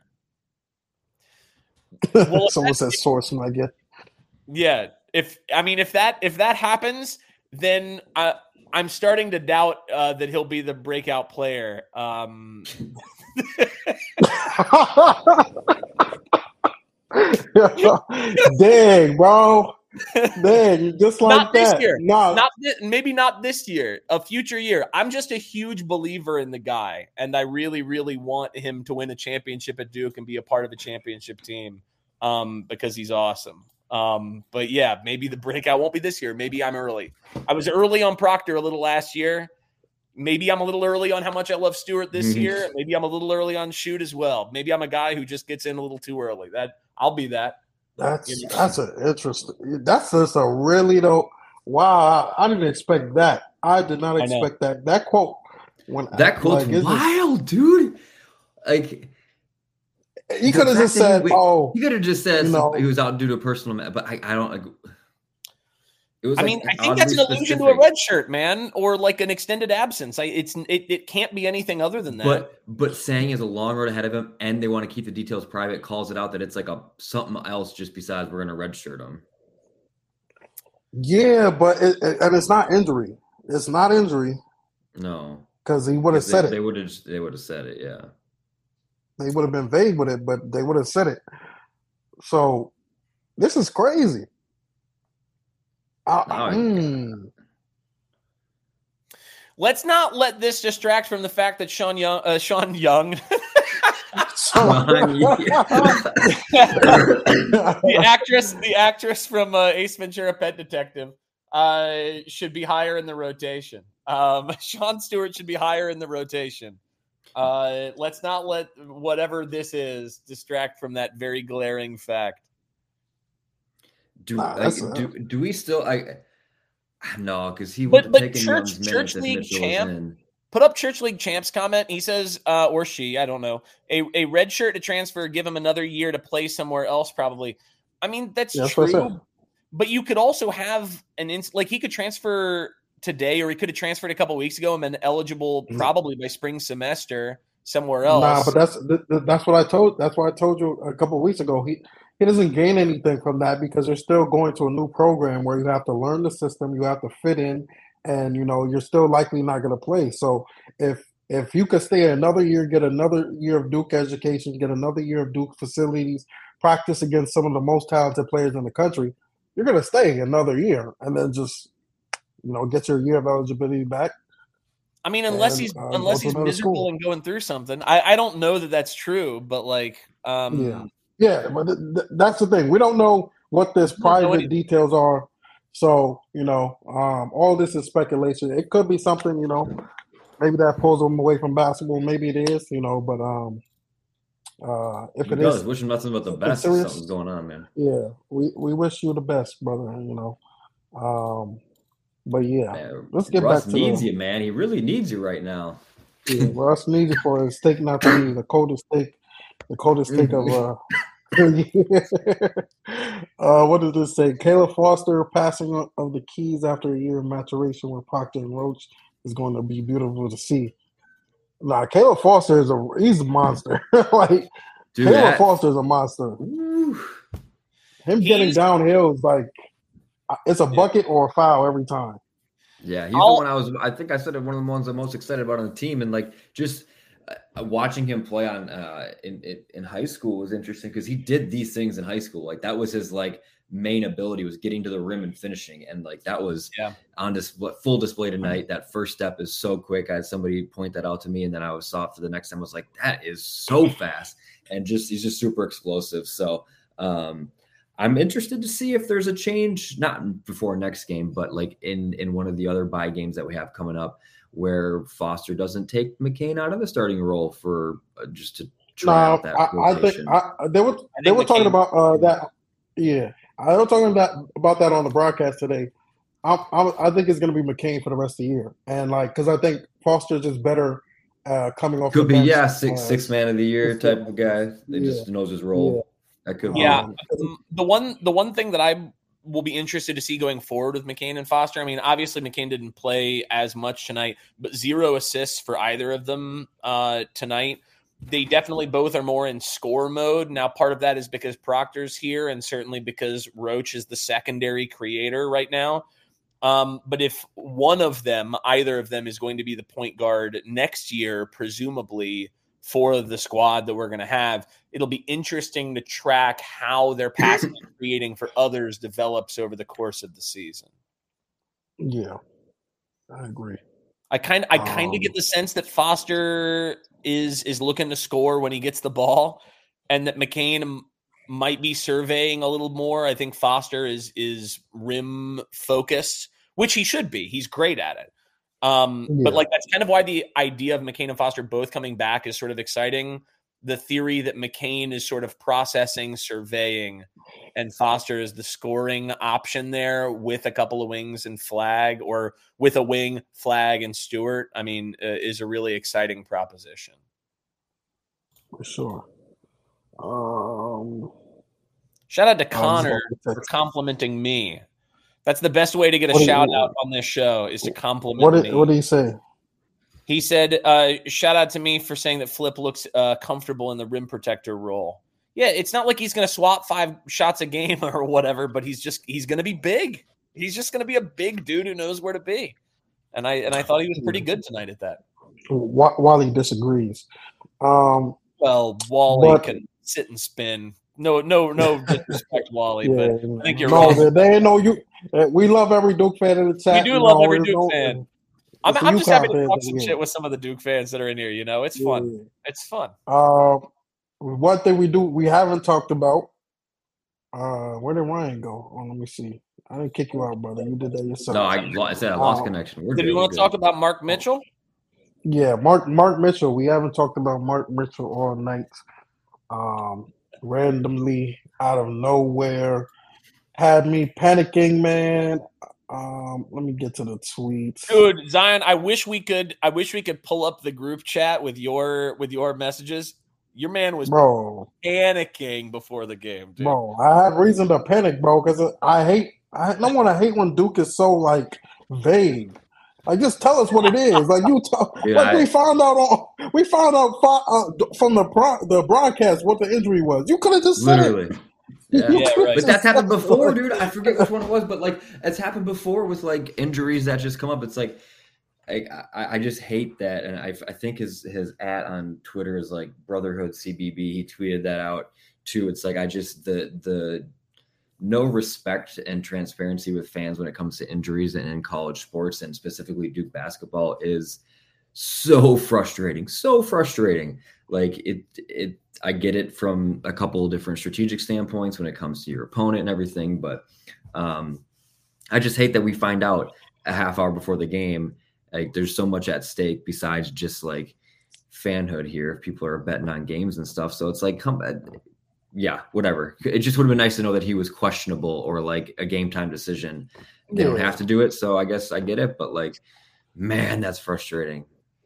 Well, someone says source, I get. Yeah, if I mean if that if that happens, then uh, I'm starting to doubt uh, that he'll be the breakout player. Um, Dang, bro. Dang, just like not that. this year. No. Not th- maybe not this year. A future year. I'm just a huge believer in the guy, and I really, really want him to win a championship at Duke and be a part of a championship team um, because he's awesome. Um, but yeah, maybe the breakout won't be this year. Maybe I'm early. I was early on Proctor a little last year. Maybe I'm a little early on how much I love Stewart this mm-hmm. year. Maybe I'm a little early on Shoot as well. Maybe I'm a guy who just gets in a little too early. That I'll be that. That's you know? that's an interesting. That's just a really though. Wow, I, I didn't expect that. I did not expect that. That quote. When that quote's like, wild, just, dude. Like. He could have just said, he, "Oh." He could have just said you know, he was out due to a personal matter, but I, I don't. Like, it was. I like mean, I think that's an allusion specific. to a red shirt, man, or like an extended absence. I, it's it, it can't be anything other than that. But but saying is a long road ahead of him, and they want to keep the details private. Calls it out that it's like a something else just besides we're going to red shirt him. Yeah, but it, it, and it's not injury. It's not injury. No, because he would have said they, it. They would have. They would have said it. Yeah. They would have been vague with it, but they would have said it. So this is crazy. I, oh, mm. Let's not let this distract from the fact that Sean Young, uh, Sean Young, the actress, the actress from uh, Ace Ventura: Pet Detective, uh, should be higher in the rotation. Um, Sean Stewart should be higher in the rotation. Uh, let's not let whatever this is distract from that very glaring fact. Do nah, like, do, do we still? I no, because he but, would but have taken Church, Church League champ put up Church League champs comment. He says, uh, or she, I don't know, a a red shirt to transfer, give him another year to play somewhere else. Probably. I mean, that's yeah, true. But you could also have an ins- like he could transfer today, or he could have transferred a couple weeks ago and been eligible probably by spring semester somewhere else. Nah, but that's that's what I told. That's what I told you a couple of weeks ago. He he doesn't gain anything from that because they're still going to a new program where you have to learn the system, you have to fit in, and you know you're still likely not going to play. So if if you could stay another year, get another year of Duke education, get another year of Duke facilities, practice against some of the most talented players in the country, you're going to stay another year, and then just you know get your year of eligibility back. I mean, unless and, he's uh, unless he's miserable school. and going through something, I, I don't know that that's true. But like, um, yeah, yeah, but th- th- that's the thing. We don't know what this private details are. So you know, um, all this is speculation. It could be something, you know, maybe that pulls him away from basketball. Maybe it is, you know. But um, uh, if he it does, is, wish him nothing but the best. If something's going on, man. Yeah, we we wish you the best, brother. You know. Um, But yeah, man, let's get Russ back to needs the, you, man. He really needs you right now. Yeah, Russ needs you for his steak not to be the coldest steak, the coldest steak of uh. uh, what does this say? Caleb Foster passing of the keys after a year of maturation with Proctor and Roach is going to be beautiful to see. Nah, Caleb Foster is a he's a monster. like Dude, Caleb that... Foster is a monster. Ooh. Him he's... getting downhill is like. It's a bucket yeah. or a foul every time. Yeah, he's I'll, the one I was. I think I said one of the ones I'm most excited about on the team, and like just uh, watching him play on uh, in, in in high school was interesting because he did these things in high school. Like that was his like main ability was getting to the rim and finishing, and like that was yeah. on this full display tonight. That first step is so quick. I had somebody point that out to me, and then I was saw it for the next time. I was like, that is so fast, and just he's just super explosive. So. um I'm interested to see if there's a change, not before next game, but like in, in one of the other bye games that we have coming up where Foster doesn't take McCain out of the starting role for uh, just to try no, out that I, rotation. I think I, they were they were McCain, talking about uh, that. Yeah, I was talking about, about that on the broadcast today. I, I, I think it's going to be McCain for the rest of the year. And like, cause I think Foster's just better uh, coming off. Could the be, bench. yeah. Six, uh, six man of the year type of guy. They yeah, just knows his role. Yeah. That could yeah. Um, the one, the one thing that I will be interested to see going forward with McCain and Foster. I mean, obviously McCain didn't play as much tonight, but zero assists for either of them uh, tonight. They definitely both are more in score mode. Now, part of that is because Proctor's here and certainly because Roach is the secondary creator right now. Um, but if one of them, either of them, is going to be the point guard next year, presumably for the squad that we're going to have, it'll be interesting to track how their passing and creating for others develops over the course of the season. Yeah, I agree. I kind I kind of Um, get the sense that Foster is is looking to score when he gets the ball, and that McCain m- might be surveying a little more. I think Foster is is rim focused, which he should be. He's great at it. Um, But Yeah. like that's kind of why the idea of McCain and Foster both coming back is sort of exciting. The theory that McCain is sort of processing, surveying, and Foster is the scoring option there with a couple of wings and Flag, or with a wing, Flag, and Stewart, I mean, uh, is a really exciting proposition. For sure. Um, Shout out to I was Connor just for gonna text- complimenting me. That's the best way to get a What do you- shout out on this show, is to compliment what me. did what did he say? He said, uh, shout out to me for saying that Flip looks uh, comfortable in the rim protector role. Yeah, it's not like he's going to swap five shots a game or whatever, but he's just he's going to be big. He's just going to be a big dude who knows where to be. And I and I thought he was pretty good tonight at that. Wa- Wally disagrees. Um, Well, Wally But- can sit and spin. No, no, no disrespect, Wally, yeah, but I think you're no, wrong. they, they ain't no you. uh, We love every Duke fan in the We chat. do you love know, every there's Duke no- fan. I'm, it's a I'm just UConn happy to fan talk at the some end. shit with some of the Duke fans that are in here. You know, it's fun. Yeah. It's fun. Uh, one thing we do we haven't talked about. Uh, where did Ryan go? Oh, let me see. I didn't kick you out, brother. You did that yourself. No, I, lo- I said I lost Um, connection. We're Did good, we we're want to good. talk about Mark Mitchell? Yeah, Mark Mark Mitchell. We haven't talked about Mark Mitchell all night. Um, randomly out of nowhere, had me panicking, man. Um, let me get to the tweets. Dude, Zion, I wish we could I wish we could pull up the group chat with your with your messages. Your man was Bro, panicking before the game, dude. bro, I had reason to panic, bro, because I hate. I no one. I hate when Duke is so like vague. Like, just tell us what it is. Like you talk. Yeah, like I- we found out on. We found out fi- uh, from the pro, the broadcast what the injury was. You could have just said it. Literally. Yeah. You Yeah, could've right. But just that's happened said before, it. dude. I forget which one it was, but like it's happened before with like injuries that just come up. It's like I, I, I just hate that, and I, I think his his at on Twitter is like Brotherhood C B B. He tweeted that out too. It's like I just the the no respect and transparency with fans when it comes to injuries and in college sports, and specifically Duke basketball, is so frustrating. So frustrating. Like it it. I get it from a couple of different strategic standpoints when it comes to your opponent and everything, but um, I just hate that we find out a half hour before the game. Like there's so much at stake besides just like fanhood here. If people are betting on games and stuff, so it's like, come, yeah, whatever. It just would have been nice to know that he was questionable or like a game time decision. They don't Yeah. have to do it, so I guess I get it. But like, man, that's frustrating.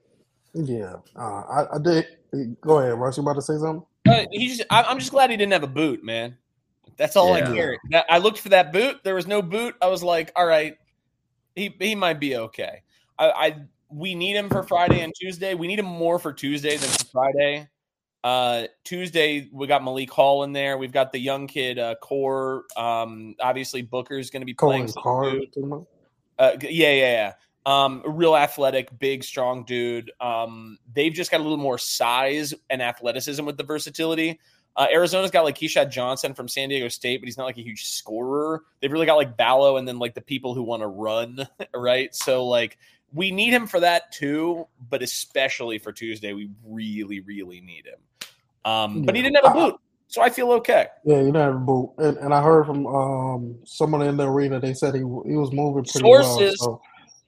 Yeah, uh, I, I did. Go ahead, Russ. You about to say something? Uh, he just, I, I'm just glad he didn't have a boot, man. That's all Yeah. I care. That- I looked for that boot. There was no boot. I was like, all right, he he might be okay. I, I we need him for Friday and Tuesday. We need him more for Tuesday than for Friday. Uh, Tuesday we got Malik Hall in there. We've got the young kid uh, Core. Um, obviously Booker's going to be playing. Colin some Carr. dude. Uh, yeah, yeah, yeah. Um, a real athletic, big, strong dude. Um, they've just got a little more size and athleticism with the versatility. Uh, Arizona's got like Keyshawn Johnson from San Diego State, but he's not like a huge scorer. They've really got like Ballo and then like the people who want to run, right? So like we need him for that too, but especially for Tuesday, we really, really need him. Um, but he Yeah. didn't have a boot, so I feel okay. Yeah, you know, boo. And, and I heard from um, someone in the arena. They said he he was moving pretty Sources. well. So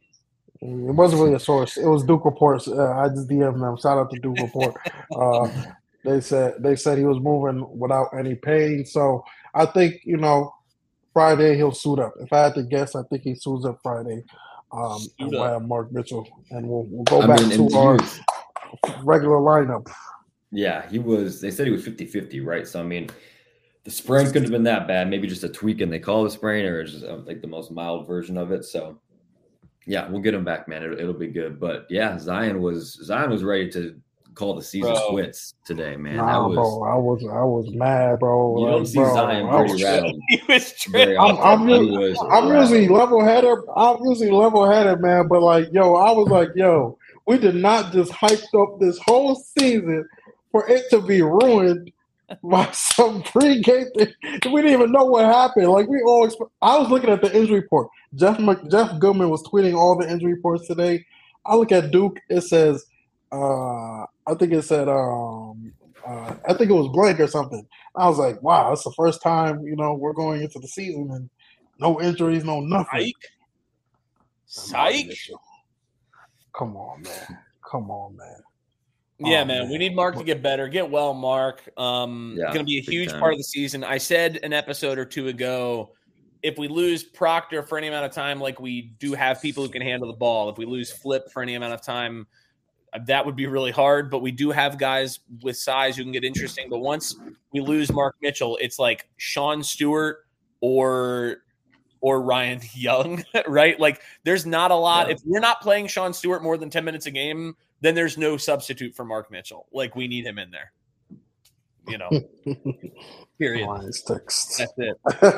it wasn't really a source. It was Duke Reports. Uh, I just D M'd them. Shout out to Duke Report. Uh, they said they said he was moving without any pain. So I think, you know, Friday he'll suit up. If I had to guess, I think he suits up Friday. Um, Suit and we'll up. have Mark Mitchell, and we'll we'll go I back mean, and to he our was- regular lineup. Yeah, he was. They said he was fifty-fifty, right? So, I mean, the sprain couldn't have been that bad. Maybe just a tweak and they call it a sprain, or it's just uh, like the most mild version of it. So, yeah, we'll get him back, man. It'll, it'll be good. But yeah, Zion was Zion was ready to call the season Bro. quits today, man. Nah, that was bro, I was I was mad, bro. you Like, don't see bro, Zion I pretty was- rattled. He was Very I'm, often. I'm, He usually, was I'm usually rattled. level headed. I'm usually level headed, man. But like, yo, I was like, yo, we did not just hyped up this whole season for it to be ruined by some pregame thing. We didn't even know what happened. Like we all, exp- I was looking at the injury report. Jeff Mc, Jeff Goodman was tweeting all the injury reports today. I look at Duke. It says, uh, I think it said, um, uh, I think it was blank or something. I was like, wow, that's the first time, you know, we're going into the season and no injuries, no nothing. Psych. Psych. Come on, man. Come on, man. Yeah, Oh, man, we man. need Mark to get better. Get well, Mark. Um, Yeah, going to be a big huge time. part of the season. I said an episode or two ago, if we lose Proctor for any amount of time, like we do have people who can handle the ball, if we lose Flip for any amount of time, that would be really hard. But we do have guys with size who can get interesting. But once we lose Mark Mitchell, it's like Sean Stewart or or Ryan Young, right? Like there's not a lot. Yeah. If we're not playing Sean Stewart more than ten minutes a game, then there's no substitute for Mark Mitchell. Like we need him in there. You know, period. Lions text. That's it.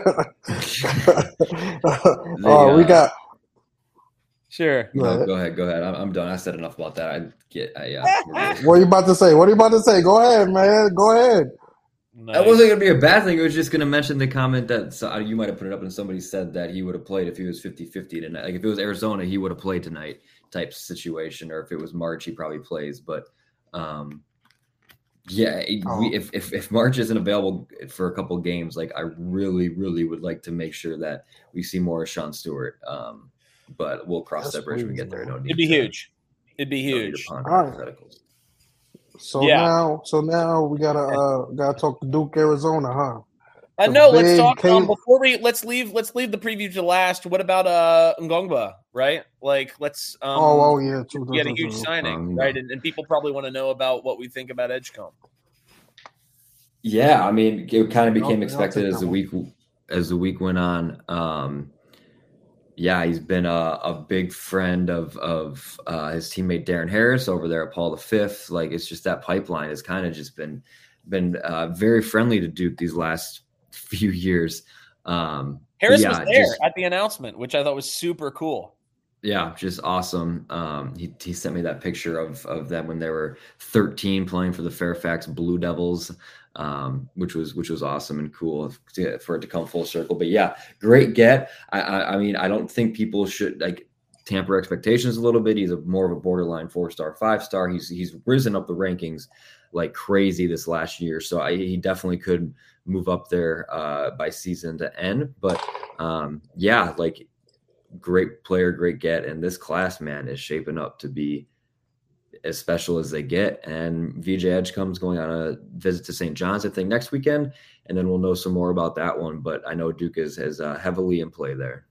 Oh, we got. Sure. No, go ahead, go ahead. I'm, I'm done. I said enough about that. I get, I, yeah. we're good. What are you about to say? What are you about to say? Go ahead, man. Go ahead. That wasn't going to be a bad thing. It was just going to mention the comment that so, you might have put it up and somebody said that he would have played if he was fifty-fifty tonight. Like if it was Arizona, he would have played tonight type situation. Or if it was March, he probably plays. But um, yeah, it- Oh. we, if, if if March isn't available for a couple games, like I really, really would like to make sure that we see more of Sean Stewart. Um, but we'll cross Yes, that bridge when we please, get there. man. No need It'd be to- huge. It'd be no need to huge. ponder All right. hypotheticals. So Yeah. now, so now we gotta uh gotta talk to Duke, Arizona, huh? Uh, The no, let's big talk um, case- before we let's leave let's leave the preview to last. What about uh Ngongba, right? Like let's um oh, oh yeah, true, we had a true, huge true. signing, Um, right? And, and people probably want to know about what we think about Edgecombe. Yeah, I mean, it kind of I'll- became I'll expected take as that the one. week as the week went on. Um, yeah, he's been a, a big friend of of uh, his teammate Darren Harris over there at Paul the Fifth. Like it's just that pipeline has kind of just been been uh, very friendly to Duke these last few years. Um, but Harris yeah, was there just- at the announcement, which I thought was super cool. yeah, just awesome. Um, he he sent me that picture of of them when they were thirteen playing for the Fairfax Blue Devils, um, which was which was awesome and cool to, for it to come full circle. But yeah, great get. I, I I mean, I don't think people should like tamper expectations a little bit. He's a more of a borderline four star, five star. He's he's risen up the rankings like crazy this last year, so I, he definitely could move up there uh, by season to end. But um, yeah, like. Great player, great get, and this class, man, is shaping up to be as special as they get. And V J Edgecomb's going on a visit to Saint John's, I think, next weekend, and then we'll know some more about that one. But I know Duke is, is uh, heavily in play there.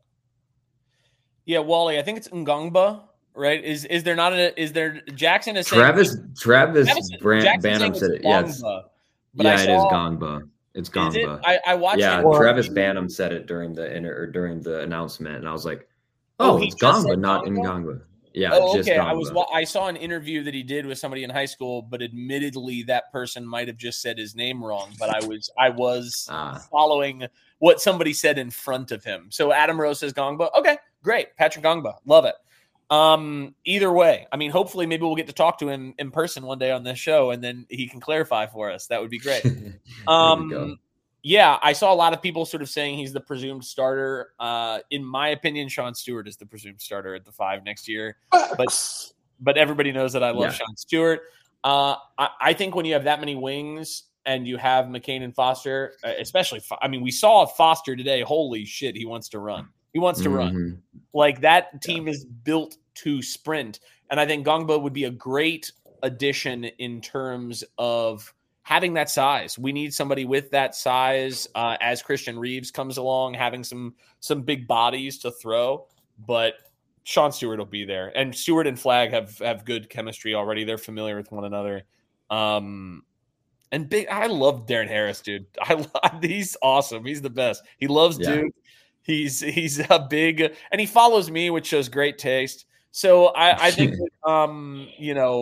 Yeah, Wally, I think it's Ngongba, right? Is is there not a is there Jackson is saying Travis Travis Travis- Brand, Jackson's Bantam saying said it's it. Yeah, it's, Ngongba, but I yeah, it is saw- Gongba. It's Is it? Gongba. I, I watched Yeah, it. Well- Travis Bantam said it during the inter, or during the announcement, and I was like, Oh, "Oh, he it's just said Gongba, not Gongba? Ngongba." Yeah, Oh, just okay. Gongba. I was wa- I saw an interview that he did with somebody in high school, but admittedly, that person might have just said his name wrong. But I was I was Ah. following what somebody said in front of him. So Adam Rose says Gongba. Okay, great, Patrick Gongba, love it. Um, either way, I mean, hopefully, maybe we'll get to talk to him in person one day on this show, and then he can clarify for us. That would be great. There we go. Um, yeah, I saw a lot of people sort of saying he's the presumed starter. Uh, in my opinion, Sean Stewart is the presumed starter at the five next year. But but everybody knows that I love Yeah. Sean Stewart. Uh, I, I think when you have that many wings and you have McCain and Foster, uh, especially, Fo- I mean, we saw Foster today. Holy shit, he wants to run. He wants to run. Mhm. Like that team is built to sprint. And I think Gongba would be a great addition in terms of having that size. We need somebody with that size uh, as Christian Reeves comes along, having some some big bodies to throw. But Sean Stewart will be there. And Stewart and Flagg have have good chemistry already. They're familiar with one another. Um, and big, I love Darren Harris, dude. I love, he's awesome. He's the best. He loves Yeah. Duke. He's he's a big, and he follows me, which shows great taste. So I, I think, that, um, you know,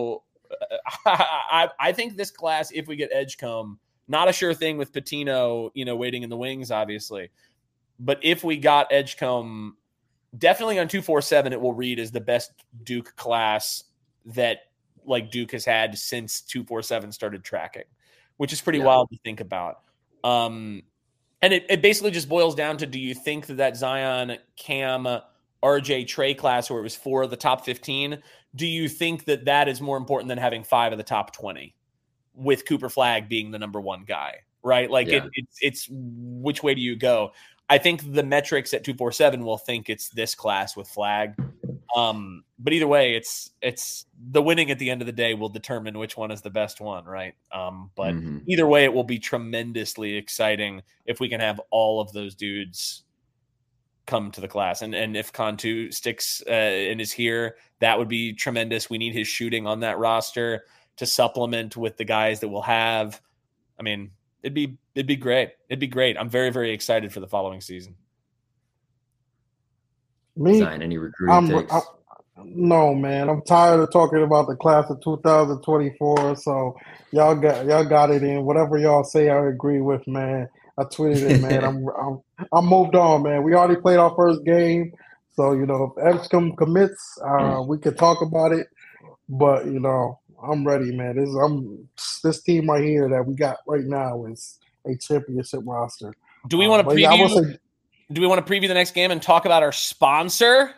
I, I think this class, if we get Edgecombe, not a sure thing with Patino, you know, waiting in the wings, obviously. But if we got Edgecombe, definitely on two forty-seven, it will read as the best Duke class that like Duke has had since two forty-seven started tracking, which is pretty yeah. wild to think about. Um, and it, it basically just boils down to, do you think that that Zion, Cam, R J, Trey class where it was four of the top fifteen, do you think that that is more important than having five of the top twenty with Cooper Flagg being the number one guy, right? Like yeah. it, it's, it's which way do you go? I think the metrics at two forty-seven will think it's this class with Flagg. Um, but either way, it's it's the winning at the end of the day will determine which one is the best one, right? Um, but mm-hmm. either way, it will be tremendously exciting if we can have all of those dudes come to the class. And and if Cantu sticks uh, and is here, that would be tremendous. We need his shooting on that roster to supplement with the guys that we'll have. I mean, it'd be it'd be great. It'd be great. I'm very, very excited for the following season. Me, Sign any recruiting I'm, takes? I'm, no, man. I'm tired of talking about the class of two thousand twenty-four. So y'all got y'all got it in. Whatever y'all say, I agree with, man. I tweeted it, man. I'm I'm I'm moved on, man. We already played our first game, so you know if Edgecombe commits, uh, we could talk about it. But you know, I'm ready, man. This I'm this team right here that we got right now is a championship roster. Do we want to uh, preview? Yeah, I will say, do we want to preview the next game and talk about our sponsor?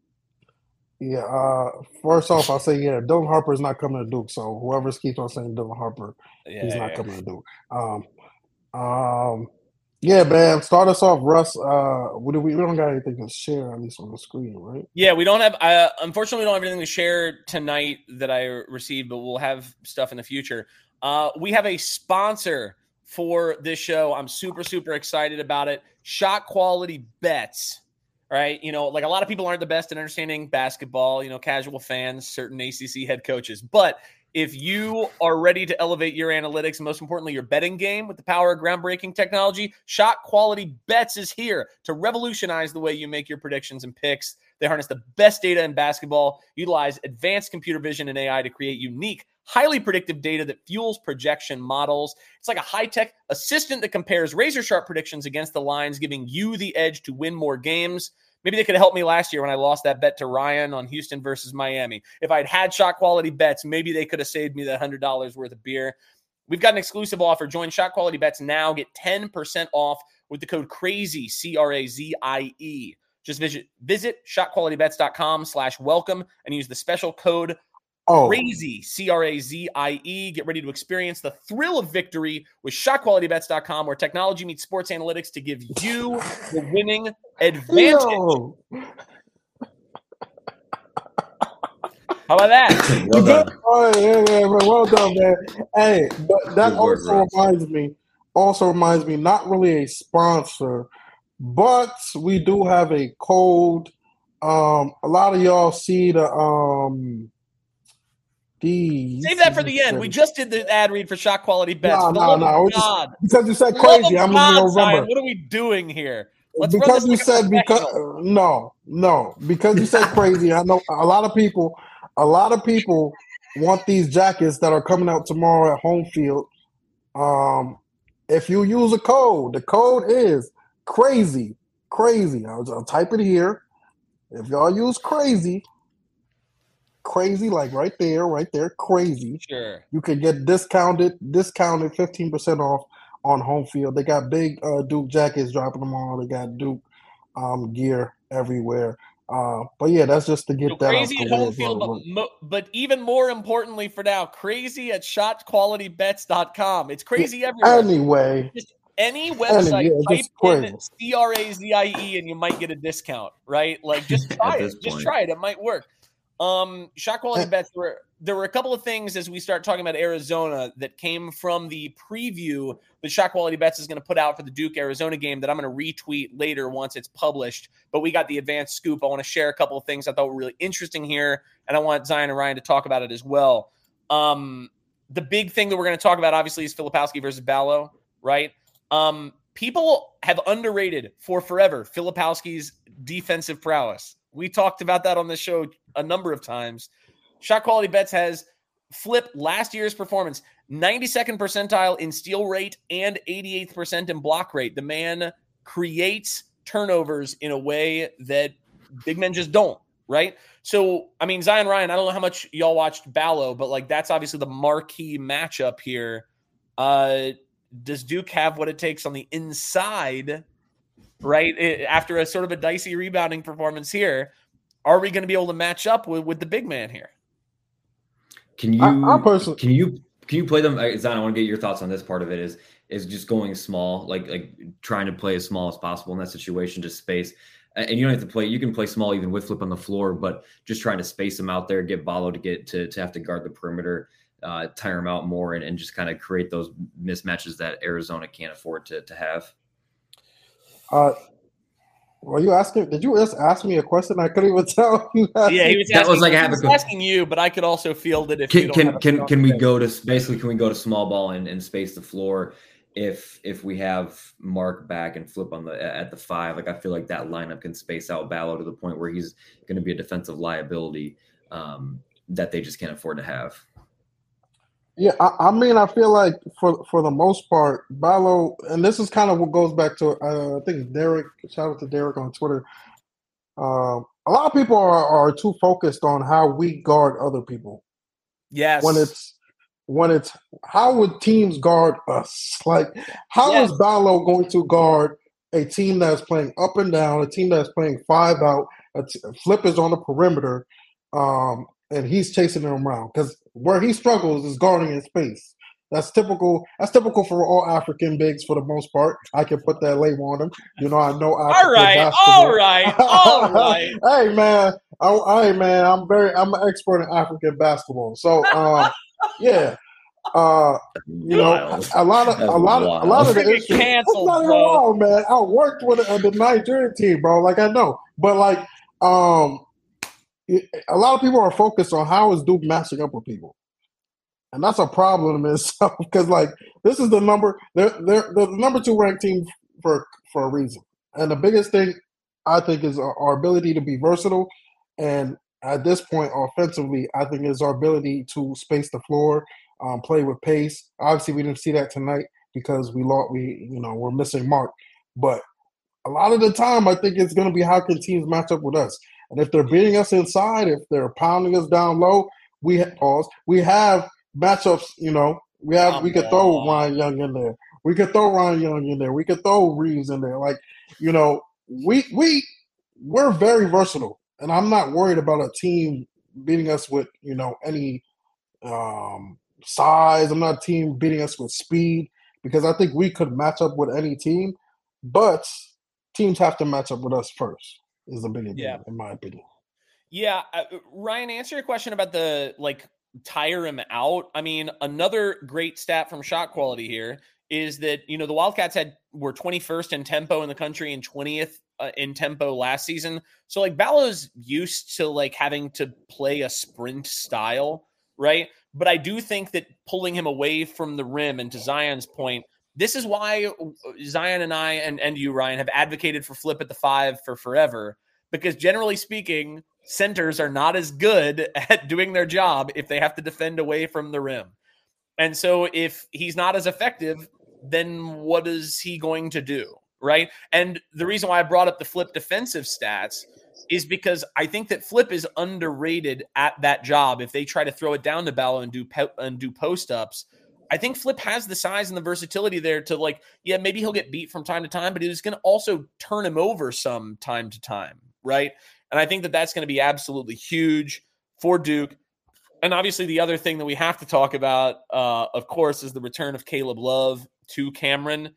Yeah. Uh, first off, I'll say yeah. Dylan Harper is not coming to Duke. So whoever keeps on saying Dylan Harper, yeah, he's not yeah. coming to Duke. Um, um, yeah, man. Start us off, Russ. Uh, we we don't got anything to share at least on the screen, right? Yeah, we don't have. Uh, unfortunately, we don't have anything to share tonight that I received, but we'll have stuff in the future. Uh, we have a sponsor for this show. I'm super, super excited about it. Shot Quality Bets, right? You know, like a lot of people aren't the best at understanding basketball, you know, casual fans, certain A C C head coaches. But if you are ready to elevate your analytics and most importantly, your betting game with the power of groundbreaking technology, Shot Quality Bets is here to revolutionize the way you make your predictions and picks. They harness the best data in basketball, utilize advanced computer vision and A I to create unique, highly predictive data that fuels projection models. It's like a high-tech assistant that compares razor-sharp predictions against the lines, giving you the edge to win more games. Maybe they could have helped me last year when I lost that bet to Ryan on Houston versus Miami. If I'd had Shot Quality Bets, maybe they could have saved me that one hundred dollars worth of beer. We've got an exclusive offer. Join Shot Quality Bets now. Get ten percent off with the code CRAZY, C R A Z I E. Just visit, visit shotqualitybets.com slash welcome and use the special code Oh. CRAZY, C R A Z I E. Get ready to experience the thrill of victory with shot quality bets dot com, where technology meets sports analytics to give you the winning advantage. Yo. How about that? Well done. Oh, yeah, yeah, man. Well done, man. Hey, but that Good word, also Russ. reminds me, also reminds me, not really a sponsor, but we do have a code. Um, a lot of y'all see the um the Save that for the end. We just did the ad read for Shot Quality Bets. No, For the no, love no. of We're just- God. because you said For the love crazy. of I'm God, gonna Zion, remember. what are we doing here? Let's run Because this you like a said because professional. no, no, because you said crazy. I know a lot of people. A lot of people want these jackets that are coming out tomorrow at home field. Um, if you use a code, the code is crazy, crazy. I'll, I'll type it here. If y'all use crazy, crazy, like right there, right there, crazy. Sure. You can get discounted, discounted fifteen percent off on home field. They got big uh, Duke jackets dropping them all. They got Duke um, gear everywhere. Uh, but yeah, that's just to get So that crazy out at the way home as field, well. but, mo- but even more importantly for now, crazy at shot quality bets dot com. It's crazy everywhere. Anyway, Just any website, yeah, type just in crazy. C R A Z I E and you might get a discount, right? Like just try At it. this Just point. try it. It might work. Um, Shot Quality Eh. Bets were there were a couple of things as we start talking about Arizona that came from the preview that Shot Quality Bets is going to put out for the Duke Arizona game that I'm going to retweet later once it's published. But we got the advanced scoop. I want to share a couple of things I thought were really interesting here, and I want Zion and Ryan to talk about it as well. Um, the big thing that we're going to talk about, obviously, is Filipowski versus Ballo, right? Um, people have underrated for forever Filipowski's defensive prowess. We talked about that on the show a number of times. Shot Quality Bets has Flip last year's performance, ninety-second percentile in steal rate and eighty-eighth percent in block rate. The man creates turnovers in a way that big men just don't, right? So, I mean, Zion Ryan, I don't know how much y'all watched Ballo, but like that's obviously the marquee matchup here. Uh, does Duke have what it takes on the inside, right? It, after a sort of a dicey rebounding performance here, are we going to be able to match up with, with the big man here? Can you, I, I personally, can you, can you play them? Zion, I want to get your thoughts on this part of it is, is just going small, like, like trying to play as small as possible in that situation, just space. And you don't have to play, you can play small even with Flip on the floor, but just trying to space them out there, get Ballo to get to, to have to guard the perimeter, uh, tire him out more and, and just kind of create those mismatches that Arizona can't afford to, to have. Uh, Well, you asking? Did you just ask me a question? I couldn't even tell. You yeah, he was, that asking, was like he a was asking you, but I could also field it if can you don't can have a can, can we thing. go to basically can we go to small ball and, and space the floor if if we have Mark back and Flip on the at the five? Like I feel like that lineup can space out Ballo to the point where he's going to be a defensive liability um, that they just can't afford to have. Yeah, I, I mean, I feel like for for the most part, Ballo, and this is kind of what goes back to uh, I think Derek. Shout out to Derek on Twitter. Um, a lot of people are, are too focused on how we guard other people. Yes. When it's when it's how would teams guard us? Like how yes. is Ballo going to guard a team that's playing up and down, a team that's playing five out? A t- Flip is on the perimeter, um, and he's chasing them around because where he struggles is guarding in space. That's typical. That's typical for all African bigs for the most part. I can put that label on them. You know, I know African all right, basketball. All right, all right. Hey man, I, hey man, I'm very, I'm an expert in African basketball. So, um, yeah, uh, you know, Wild. a lot of, That's a lot of, wild. a lot of the Get issues. canceled, That's not bro. wrong, man. I worked with uh, the Nigerian team, bro. Like I know, but like, um, a lot of people are focused on how is Duke matching up with people. And that's a problem in itself because, like, this is the number they're, they're the number two ranked team for for a reason. And the biggest thing I think is our, our ability to be versatile. And at this point, offensively, I think is our ability to space the floor, um, play with pace. Obviously, we didn't see that tonight because we lost. We you know we're missing Mark. But a lot of the time, I think it's going to be how can teams match up with us. And if they're beating us inside, if they're pounding us down low, we pause. We have matchups, you know, we have Come we could on. throw Ryan Young in there. We could throw Ryan Young in there. We could throw Reeves in there. Like, you know, we we we're very versatile, and I'm not worried about a team beating us with you know any um, size. I'm not a team beating us with speed because I think we could match up with any team, but teams have to match up with us first. Is the big Yeah. thing, in my opinion. Yeah, uh, Ryan, answer your question about the like. tire him out. I mean, another great stat from shot quality here is that, you know, the Wildcats had were twenty-first in tempo in the country and twentieth uh, in tempo last season. So like Ballo's used to like having to play a sprint style, right? But I do think that pulling him away from the rim, and to Zion's point, this is why Zion and I and, and you, Ryan, have advocated for Flip at the five for forever, because generally speaking, centers are not as good at doing their job if they have to defend away from the rim. And so if he's not as effective, then what is he going to do, right? And the reason why I brought up the Flip defensive stats is because I think that Flip is underrated at that job. If they try to throw it down to Ballo and do po- and do post-ups, I think Flip has the size and the versatility there to like, yeah, maybe he'll get beat from time to time, but he's going to also turn him over some time to time, right? And I think that that's going to be absolutely huge for Duke. And obviously the other thing that we have to talk about, uh, of course, is the return of Caleb Love to Cameron.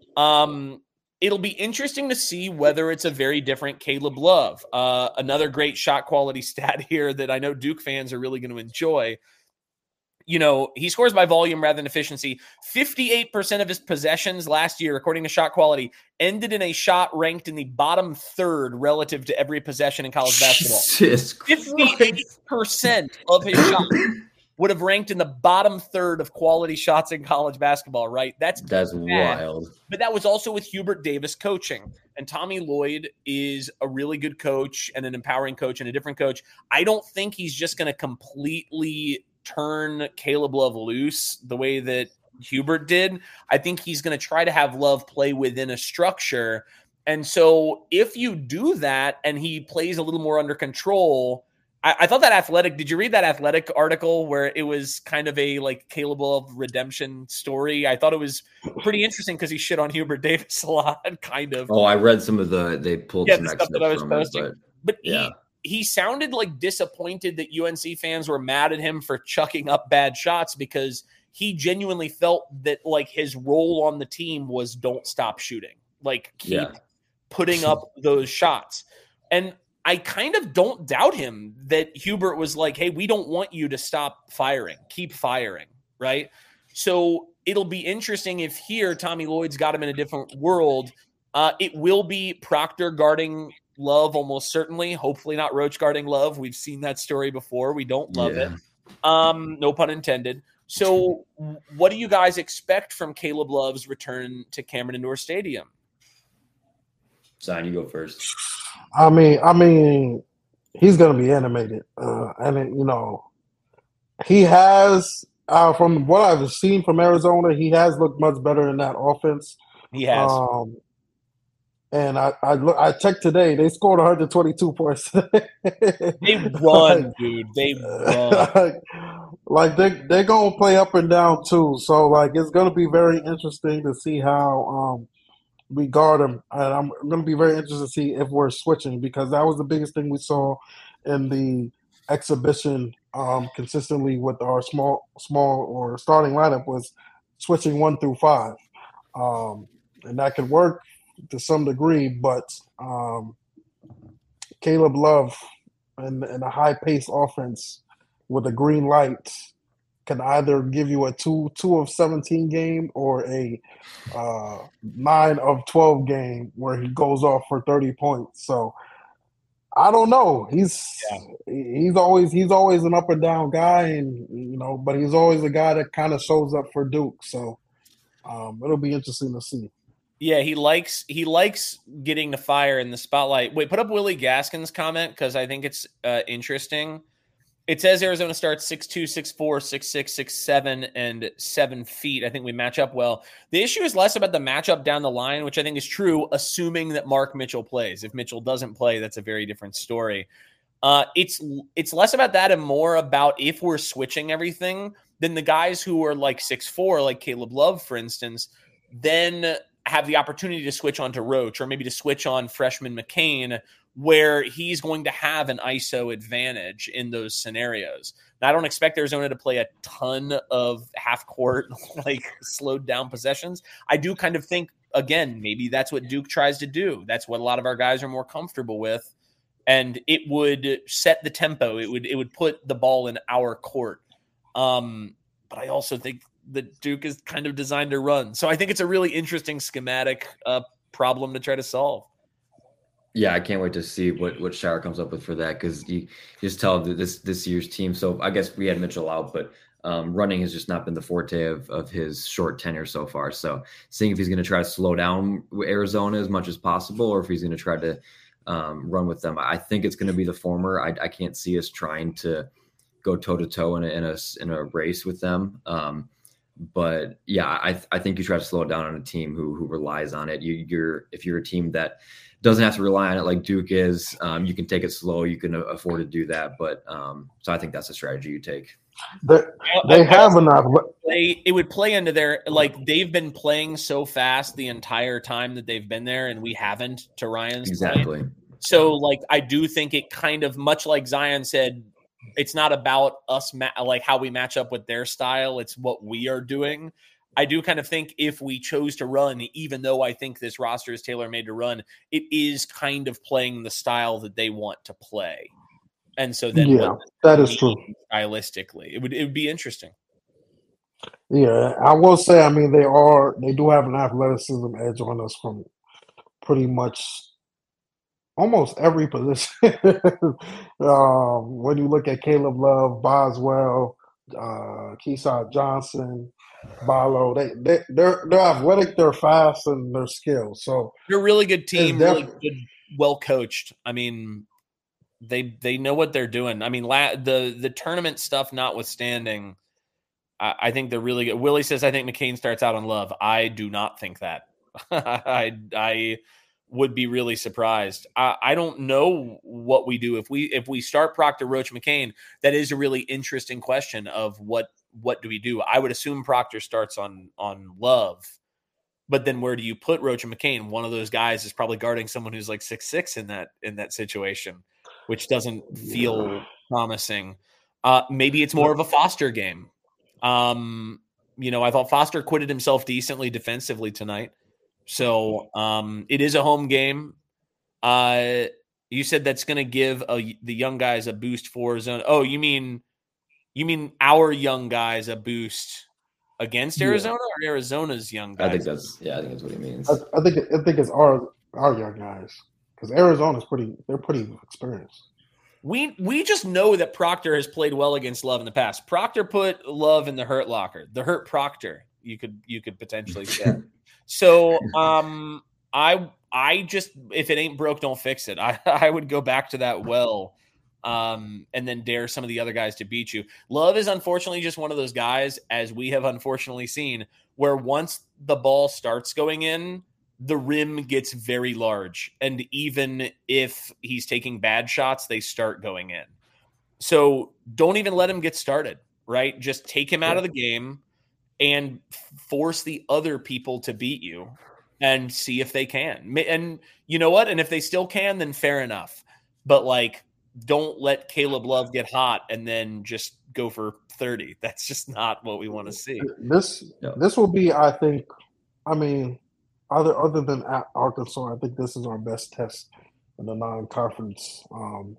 Um, it'll be interesting to see whether it's a very different Caleb Love. Uh, another great shot quality stat here that I know Duke fans are really going to enjoy. You know, he scores by volume rather than efficiency. fifty-eight percent of his possessions last year, according to shot quality, ended in a shot ranked in the bottom third relative to every possession in college basketball. fifty-eight percent of his shots would have ranked in the bottom third of quality shots in college basketball, right? That's That's bad. wild. But that was also with Hubert Davis coaching. And Tommy Lloyd is a really good coach and an empowering coach and a different coach. I don't think he's just going to completely turn Caleb Love loose the way that Hubert did. I think he's going to try to have Love play within a structure. And so if you do that and he plays a little more under control, I, I thought that Athletic, did you read that Athletic article where it was kind of a like Caleb Love redemption story? I thought it was pretty interesting because he shit on Hubert Davis a lot, kind of. Oh, I read some of the, they pulled yeah, some the extra stuff that I was from posting. it, but but yeah. he, he sounded like disappointed that U N C fans were mad at him for chucking up bad shots because he genuinely felt that like his role on the team was don't stop shooting, like keep Yeah. putting up those shots. And I kind of don't doubt him that Hubert was like, hey, we don't want you to stop firing, keep firing, right? So it'll be interesting if here Tommy Lloyd's got him in a different world. Uh, it will be Proctor guarding Love almost certainly, hopefully not Roach guarding Love. We've seen that story before. We don't love Yeah. it. Um, no pun intended. So what do you guys expect from Caleb Love's return to Cameron Indoor Stadium? Zion, you go first. I mean, I mean, he's going to be animated, uh, and it, you know, he has uh, from what I've seen from Arizona, he has looked much better in that offense. He has. Um, and I, I look, I checked today; they scored one hundred twenty-two points. They run, like, dude. They run. Like, like they they're gonna play up and down too. So like, it's gonna be very interesting to see how um, we guard them, and I'm gonna be very interested to see if we're switching because that was the biggest thing we saw in the exhibition um, consistently with our small small or starting lineup was switching one through five, um, and that could work to some degree, but um, Caleb Love and, and a high-paced offense with a green light can either give you a two two of seventeen game or a uh, nine of twelve game where he goes off for thirty points. So I don't know. He's yeah. he's always he's always an up and down guy, and you know, but he's always a guy that kind of shows up for Duke. So um, it'll be interesting to see. Yeah, he likes he likes getting the fire in the spotlight. Wait, put up Willie Gaskin's comment because I think it's uh, interesting. It says Arizona starts six two, six four, six six, six seven, and seven feet. I think we match up well. The issue is less about the matchup down the line, which I think is true, assuming that Mark Mitchell plays. If Mitchell doesn't play, that's a very different story. Uh, it's it's less about that and more about if we're switching everything, then the guys who are like six four, like Caleb Love, for instance, then have the opportunity to switch on to Roach or maybe to switch on freshman McCain, where he's going to have an I S O advantage in those scenarios. Now, I don't expect Arizona to play a ton of half-court, like, slowed down possessions. I do kind of think, again, maybe that's what Duke tries to do. That's what a lot of our guys are more comfortable with, and it would set the tempo. It would it would put the ball in our court. Um, but I also think that Duke is kind of designed to run. So I think it's a really interesting schematic uh, problem to try to solve. Yeah, I can't wait to see what what Shower comes up with for that because you just tell that this this year's team. So I guess we had Mitchell out, but um, running has just not been the forte of of his short tenure so far. So seeing if he's going to try to slow down Arizona as much as possible, or if he's going to try to um, run with them, I think it's going to be the former. I, I can't see us trying to go toe to toe in a in a in a race with them. Um, But yeah, I I think you try to slow it down on a team who who relies on it. You, you're if you're a team that doesn't have to rely on it like Duke is, um, you can take it slow. You can afford to do that. But um, so I think that's a strategy you take. They, they have enough. They, it would play into their like they've been playing so fast the entire time that they've been there, and we haven't. To Ryan's exactly. point. So like I do think it kind of much like Zion said. It's not about us, ma- like how we match up with their style. It's what we are doing. I do kind of think if we chose to run, even though I think this roster is tailor-made to run, it is kind of playing the style that they want to play. And so then yeah, that is true. Stylistically, it would it would be interesting. Yeah, I will say, I mean, they are they do have an athleticism edge on us from pretty much almost every position. um, when you look at Caleb Love, Boswell, uh, Keyshawn Johnson, Ballo, they they they're they're athletic, they're fast, and they're skilled. So they're a really good team, def- really good, well coached. I mean, They they know what they're doing. I mean, la- the the tournament stuff notwithstanding, I, I think they're really good. Willie says, I think McCain starts out on Love. I do not think that. I I would be really surprised. I, I don't know what we do if we if we start Proctor, Roach, McCain. That is a really interesting question of what what do we do. I would assume Proctor starts on on Love. But then where do you put Roach and McCain? One of those guys is probably guarding someone who's like six six in that in that situation, which doesn't feel yeah. promising. Uh, maybe it's more of a Foster game. Um, you know, I thought Foster acquitted himself decently defensively tonight. So um, it is a home game. Uh, you said that's going to give a, the young guys a boost for zone. Oh, you mean you mean our young guys a boost against Arizona yeah. or Arizona's young guys? I think that's yeah. I think that's what he means. I, I think I think it's our our young guys because Arizona's pretty. They're pretty experienced. We we just know that Proctor has played well against Love in the past. Proctor put Love in the hurt locker, the hurt Proctor. You could you could potentially say. So um, I I just if it ain't broke, don't fix it. I I would go back to that well. Um, and then dare some of the other guys to beat you. Love is unfortunately just one of those guys, as we have unfortunately seen, where once the ball starts going in, the rim gets very large. And even if he's taking bad shots, they start going in. So don't even let him get started, right? Just take him out of the game and force the other people to beat you and see if they can. And you know what? And if they still can, then fair enough. But like, don't let Caleb Love get hot and then just go for thirty. That's just not what we want to see. This yeah. this will be, I think, I mean, other other than at Arkansas, I think this is our best test in the non-conference um,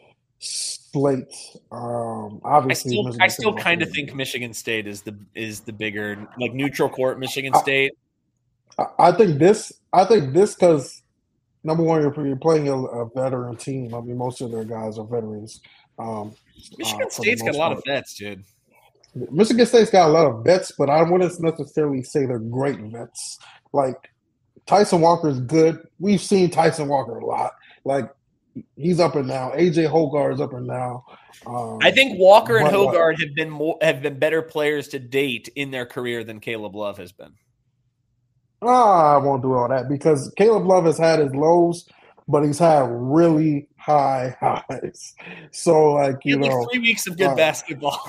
slate. Um, obviously, I still, I still kind of think Michigan State is the is the bigger, like neutral court Michigan State. I, I think this. I think this because. Number one, you're, you're playing a, a veteran team. I mean, most of their guys are veterans. Um, Michigan uh, State's got a lot part. of vets, dude. Michigan State's got a lot of vets, but I wouldn't necessarily say they're great vets. Like, Tyson Walker is good. We've seen Tyson Walker a lot. Like, he's up and down. A J Hoggard is up and down. Um, I think Walker and Hoggard have been more have been better players to date in their career than Caleb Love has been. Ah, I won't do all that because Caleb Love has had his lows, but he's had really high highs. So, like, you know. Like three weeks of good uh, basketball.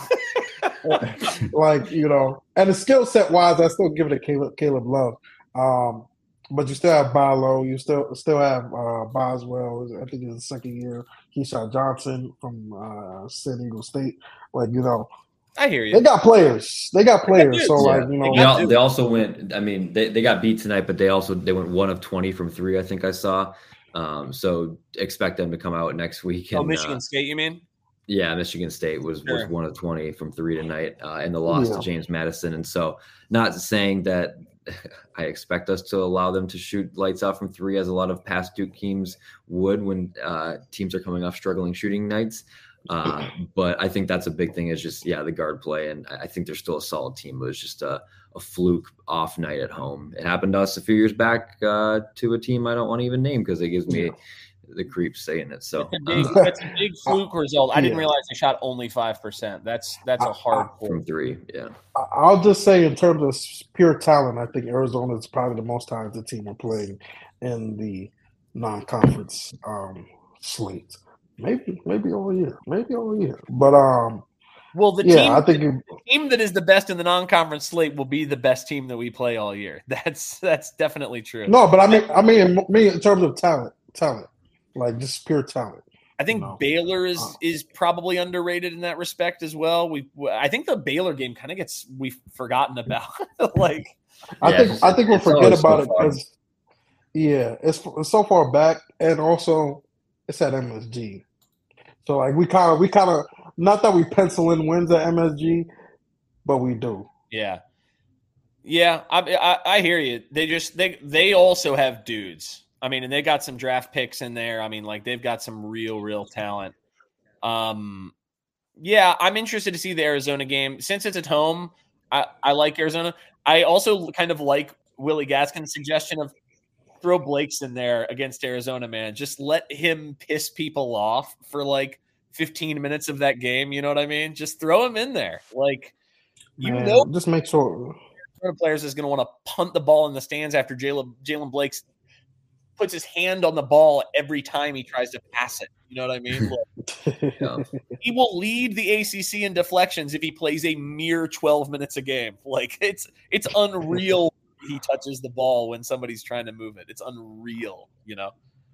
like, you know. And the skill set wise, I still give it to Caleb, Caleb Love. Um, but you still have Bilo. You still still have uh, Boswell. I think it's the second year. Keyshawn Johnson from uh, San Diego State. Like, you know. I hear you. They got players. They got players. So, yeah. like, you know. They, all, they also went, I mean, they, they got beat tonight, but they also, they went one of twenty from three, I think I saw. Um, so expect them to come out next week. And, oh, Michigan uh, State, you mean? Yeah, Michigan State was, sure. was one of twenty from three tonight uh, in the loss yeah. to James Madison. And so not saying that I expect us to allow them to shoot lights out from three as a lot of past Duke teams would when uh, teams are coming off struggling shooting nights. Uh, but I think that's a big thing is just, yeah, the guard play. And I think they're still a solid team. It was just a, a fluke off night at home. It happened to us a few years back uh, to a team I don't want to even name because it gives me the creeps saying it. So that's a big, uh, that's a big fluke result. I didn't yeah. realize they shot only five percent. That's that's a hard I, from three. Yeah. I'll just say in terms of pure talent, I think Arizona is probably the most talented team we're playing in the non-conference um, slate. Maybe, maybe all year, maybe all year. But um, well, the yeah, team, I think the it, team that is the best in the non-conference slate will be the best team that we play all year. That's that's definitely true. No, but I mean, I mean, me in terms of talent, talent, like just pure talent. I think you know? Baylor is uh, is probably underrated in that respect as well. We, I think the Baylor game kind of gets we've forgotten about. like, I yeah, think I think we'll forget about so it because yeah, it's, it's so far back, and also it's at M S G. So like we kind of we kind of not that we pencil in wins at M S G, but we do. Yeah, yeah, I, I I hear you. They just they they also have dudes. I mean, and they got some draft picks in there. I mean, like they've got some real real talent. Um, yeah, I'm interested to see the Arizona game since it's at home. I I like Arizona. I also kind of like Willie Gaskin's suggestion of throw Blake's in there against Arizona, man. Just let him piss people off for like fifteen minutes of that game. You know what I mean? Just throw him in there. Like, you Man, know, just make sure players is going to want to punt the ball in the stands after Jalen Jalen Blake's puts his hand on the ball every time he tries to pass it. You know what I mean? Like, Yeah. he will lead the A C C in deflections if he plays a mere twelve minutes a game. Like, it's it's unreal. He touches the ball when somebody's trying to move it. It's unreal, you know.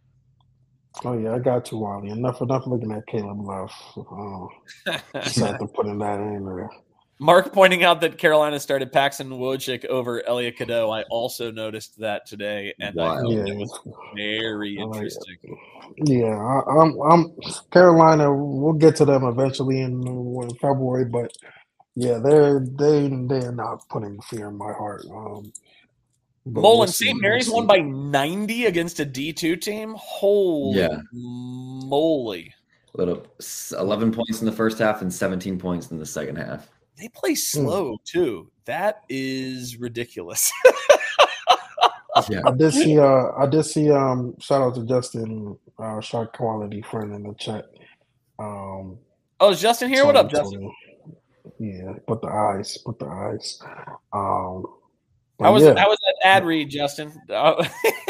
Oh yeah, I got you, Wally. Enough, enough looking at Caleb Love. Uh, just had to put in that in there. Mark pointing out that Carolina started Paxton Wojcik over Elliot Cadeau. I also noticed that today, and I Wow. think Yeah. it was very I like it. interesting. Yeah, I, I'm, I'm Carolina. We'll get to them eventually in, in February, but yeah, they're they they're not putting fear in my heart. Um, but Mullen, we'll see, Saint we'll Mary's see. won by ninety against a D two team. Holy Yeah. moly! Little eleven points in the first half and seventeen points in the second half. They play slow too. That is ridiculous. Yeah. I did see. Uh, I did see. Um, shout out to Justin, our shot quality friend in the chat. Um, Oh, is Justin here? What up, Justin? Tony. Yeah, put the eyes, put the eyes. Um, but How was yeah, how was that ad read, Justin? Uh,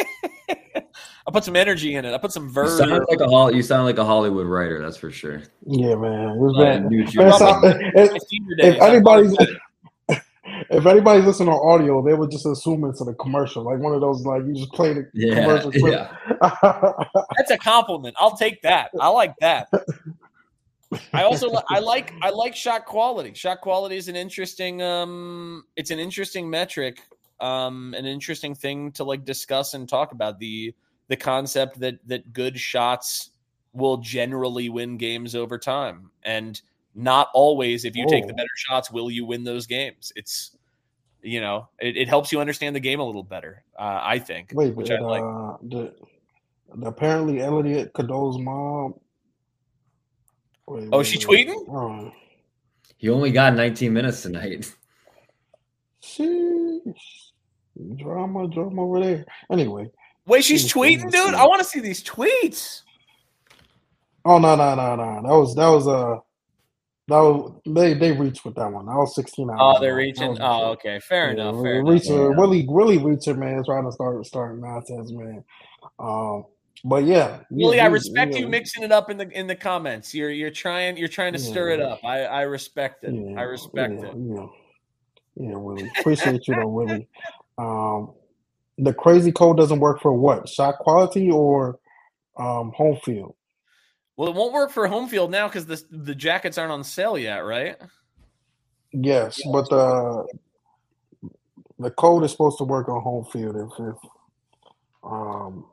I put some energy in it. I put some You verve. sound like a Hol- you sound like a Hollywood writer, that's for sure. yeah, man. It was I bad. knew you Man, were so- talking if, My senior if days, I anybody's thought- if anybody's listening on audio, they would just assume it's in a commercial, like one of those like you just play the Yeah, commercial clip. yeah. That's a compliment. I'll take that. I like that. I also li- I like I like shot quality. Shot quality is an interesting um it's an interesting metric, um an interesting thing to like discuss and talk about, the the concept that that good shots will generally win games over time, and not always if you take the Oh. better shots will you win those games. It's you know, it, it helps you understand the game a little better, uh, I think, Wait, which but I like. uh, the, apparently Elliot Cadeau's mom. Wait, Oh, wait, she wait. tweeting? Oh, He only got nineteen minutes tonight. sheesh. Drama, drama over there. Anyway. Wait, she's Let me see, tweeting, let me dude? see. I want to see these tweets. Oh no no no no! That was that was uh that was they they reached with that one. That was sixteen hours. Oh, they're ago. That reaching. was Oh, before. okay. Fair Yeah, enough. we- Fair we enough. reaching, really really reaching, man. Trying to start start nonsense, man. Um, but yeah, Willie, yeah, I we- respect yeah, you mixing it up in the in the comments. You're you're trying you're trying to stir it Yeah. up. I I respect it. Yeah, I respect yeah, it. Yeah, yeah, Willie. Appreciate you though, Willie. Um, the crazy code doesn't work for what? Shot quality or um home field? Well, it won't work for home field now because the the jackets aren't on sale yet, right? Yes, but the the code is supposed to work on home field if, if um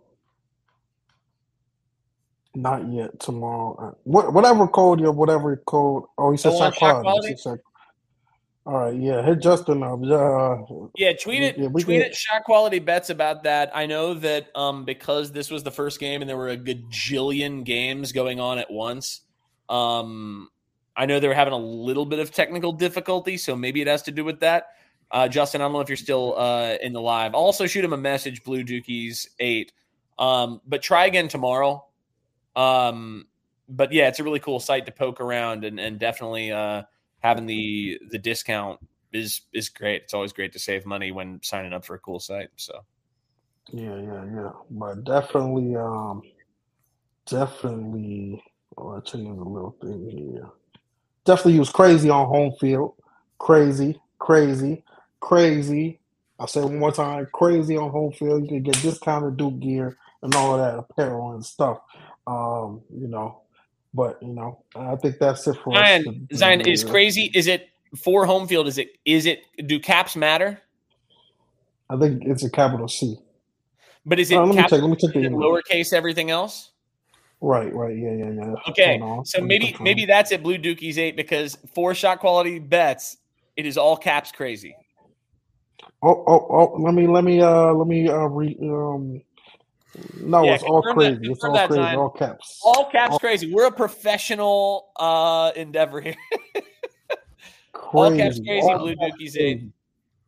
not yet tomorrow. Uh, What whatever code you whatever code. Oh, he said Oh, on shot shot quality. quality? He said shot- All right, yeah, hit Justin up. Uh, Yeah, tweet it. yeah, we tweet can- it. Shot quality bets about that. I know that um because this was the first game and there were a gajillion games going on at once. Um, I know they were having a little bit of technical difficulty, so maybe it has to do with that. Uh, Justin, I don't know if you're still uh in the live. I'll also shoot him a message, Blue Dookies eight. Um, but try again tomorrow. Um, but yeah, it's a really cool site to poke around, and and definitely uh having the the discount is is great. It's always great to save money when signing up for a cool site. So Yeah, yeah, yeah. But definitely, um, definitely. Oh, I change a little thing here. Definitely, he was crazy on home field. Crazy, crazy, crazy. I'll say it one more time. Crazy on home field. You can get discounted Duke gear and all of that apparel and stuff. Um, you know, but you know, I think that's it for us. Zion, to- Zion to- is crazy. Is it for home field? Is it is it do caps matter? I think it's a capital C. But is it Uh, let me caps check. Let me check the in email. lowercase everything else? Right, right. Yeah, yeah, yeah. Okay, Hold on. so Let me maybe confirm. maybe that's at Blue Dookies eight because for shot quality bets, it is all caps crazy. Oh, oh, oh! Let me, let me, uh, let me, uh, re, um. No, Yeah, it's all confirm that- crazy. It's confirm all that, crazy. Zion. All caps. All caps crazy. We're a professional uh endeavor here. All caps crazy, All Blue caps Dookies eight. crazy.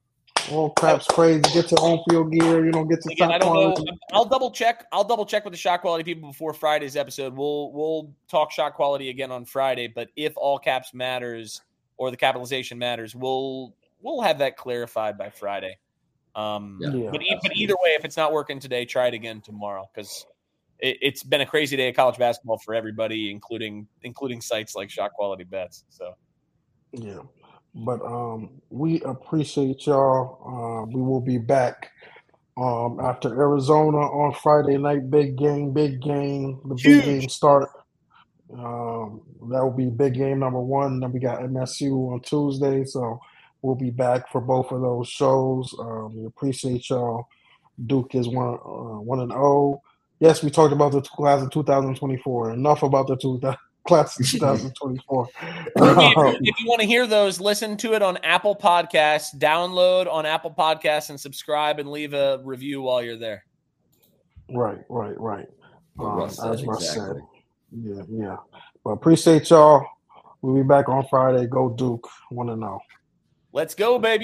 All caps crazy. Get your home field gear. You know, get your Again, top I don't know. quality. I'll double check. I'll double check with the shot quality people before Friday's episode. We'll we'll talk shot quality again on Friday. But if all caps matters or the capitalization matters, we'll we'll have that clarified by Friday. Um, Yeah, but e- but either way, if it's not working today, try it again tomorrow because it, it's been a crazy day of college basketball for everybody, including including sites like Shot Quality Bets. So Yeah. But um, we appreciate y'all. Uh, we will be back um, after Arizona on Friday night. Big game, big game. The Huge. big game start. Um, that will be big game number one. Then we got M S U on Tuesday. So we'll be back for both of those shows. Um, we appreciate y'all. Duke is one, uh, one and oh. Yes, we talked about the class of two thousand twenty-four. Enough about the two, the class of two thousand twenty-four. if, if you want to hear those, listen to it on Apple Podcasts. Download on Apple Podcasts and subscribe and leave a review while you're there. Right, right, right. What Um, Russ said, as Russ exactly. said. Yeah, yeah. But appreciate y'all. We'll be back on Friday. Go Duke. Want to know. Let's go, baby.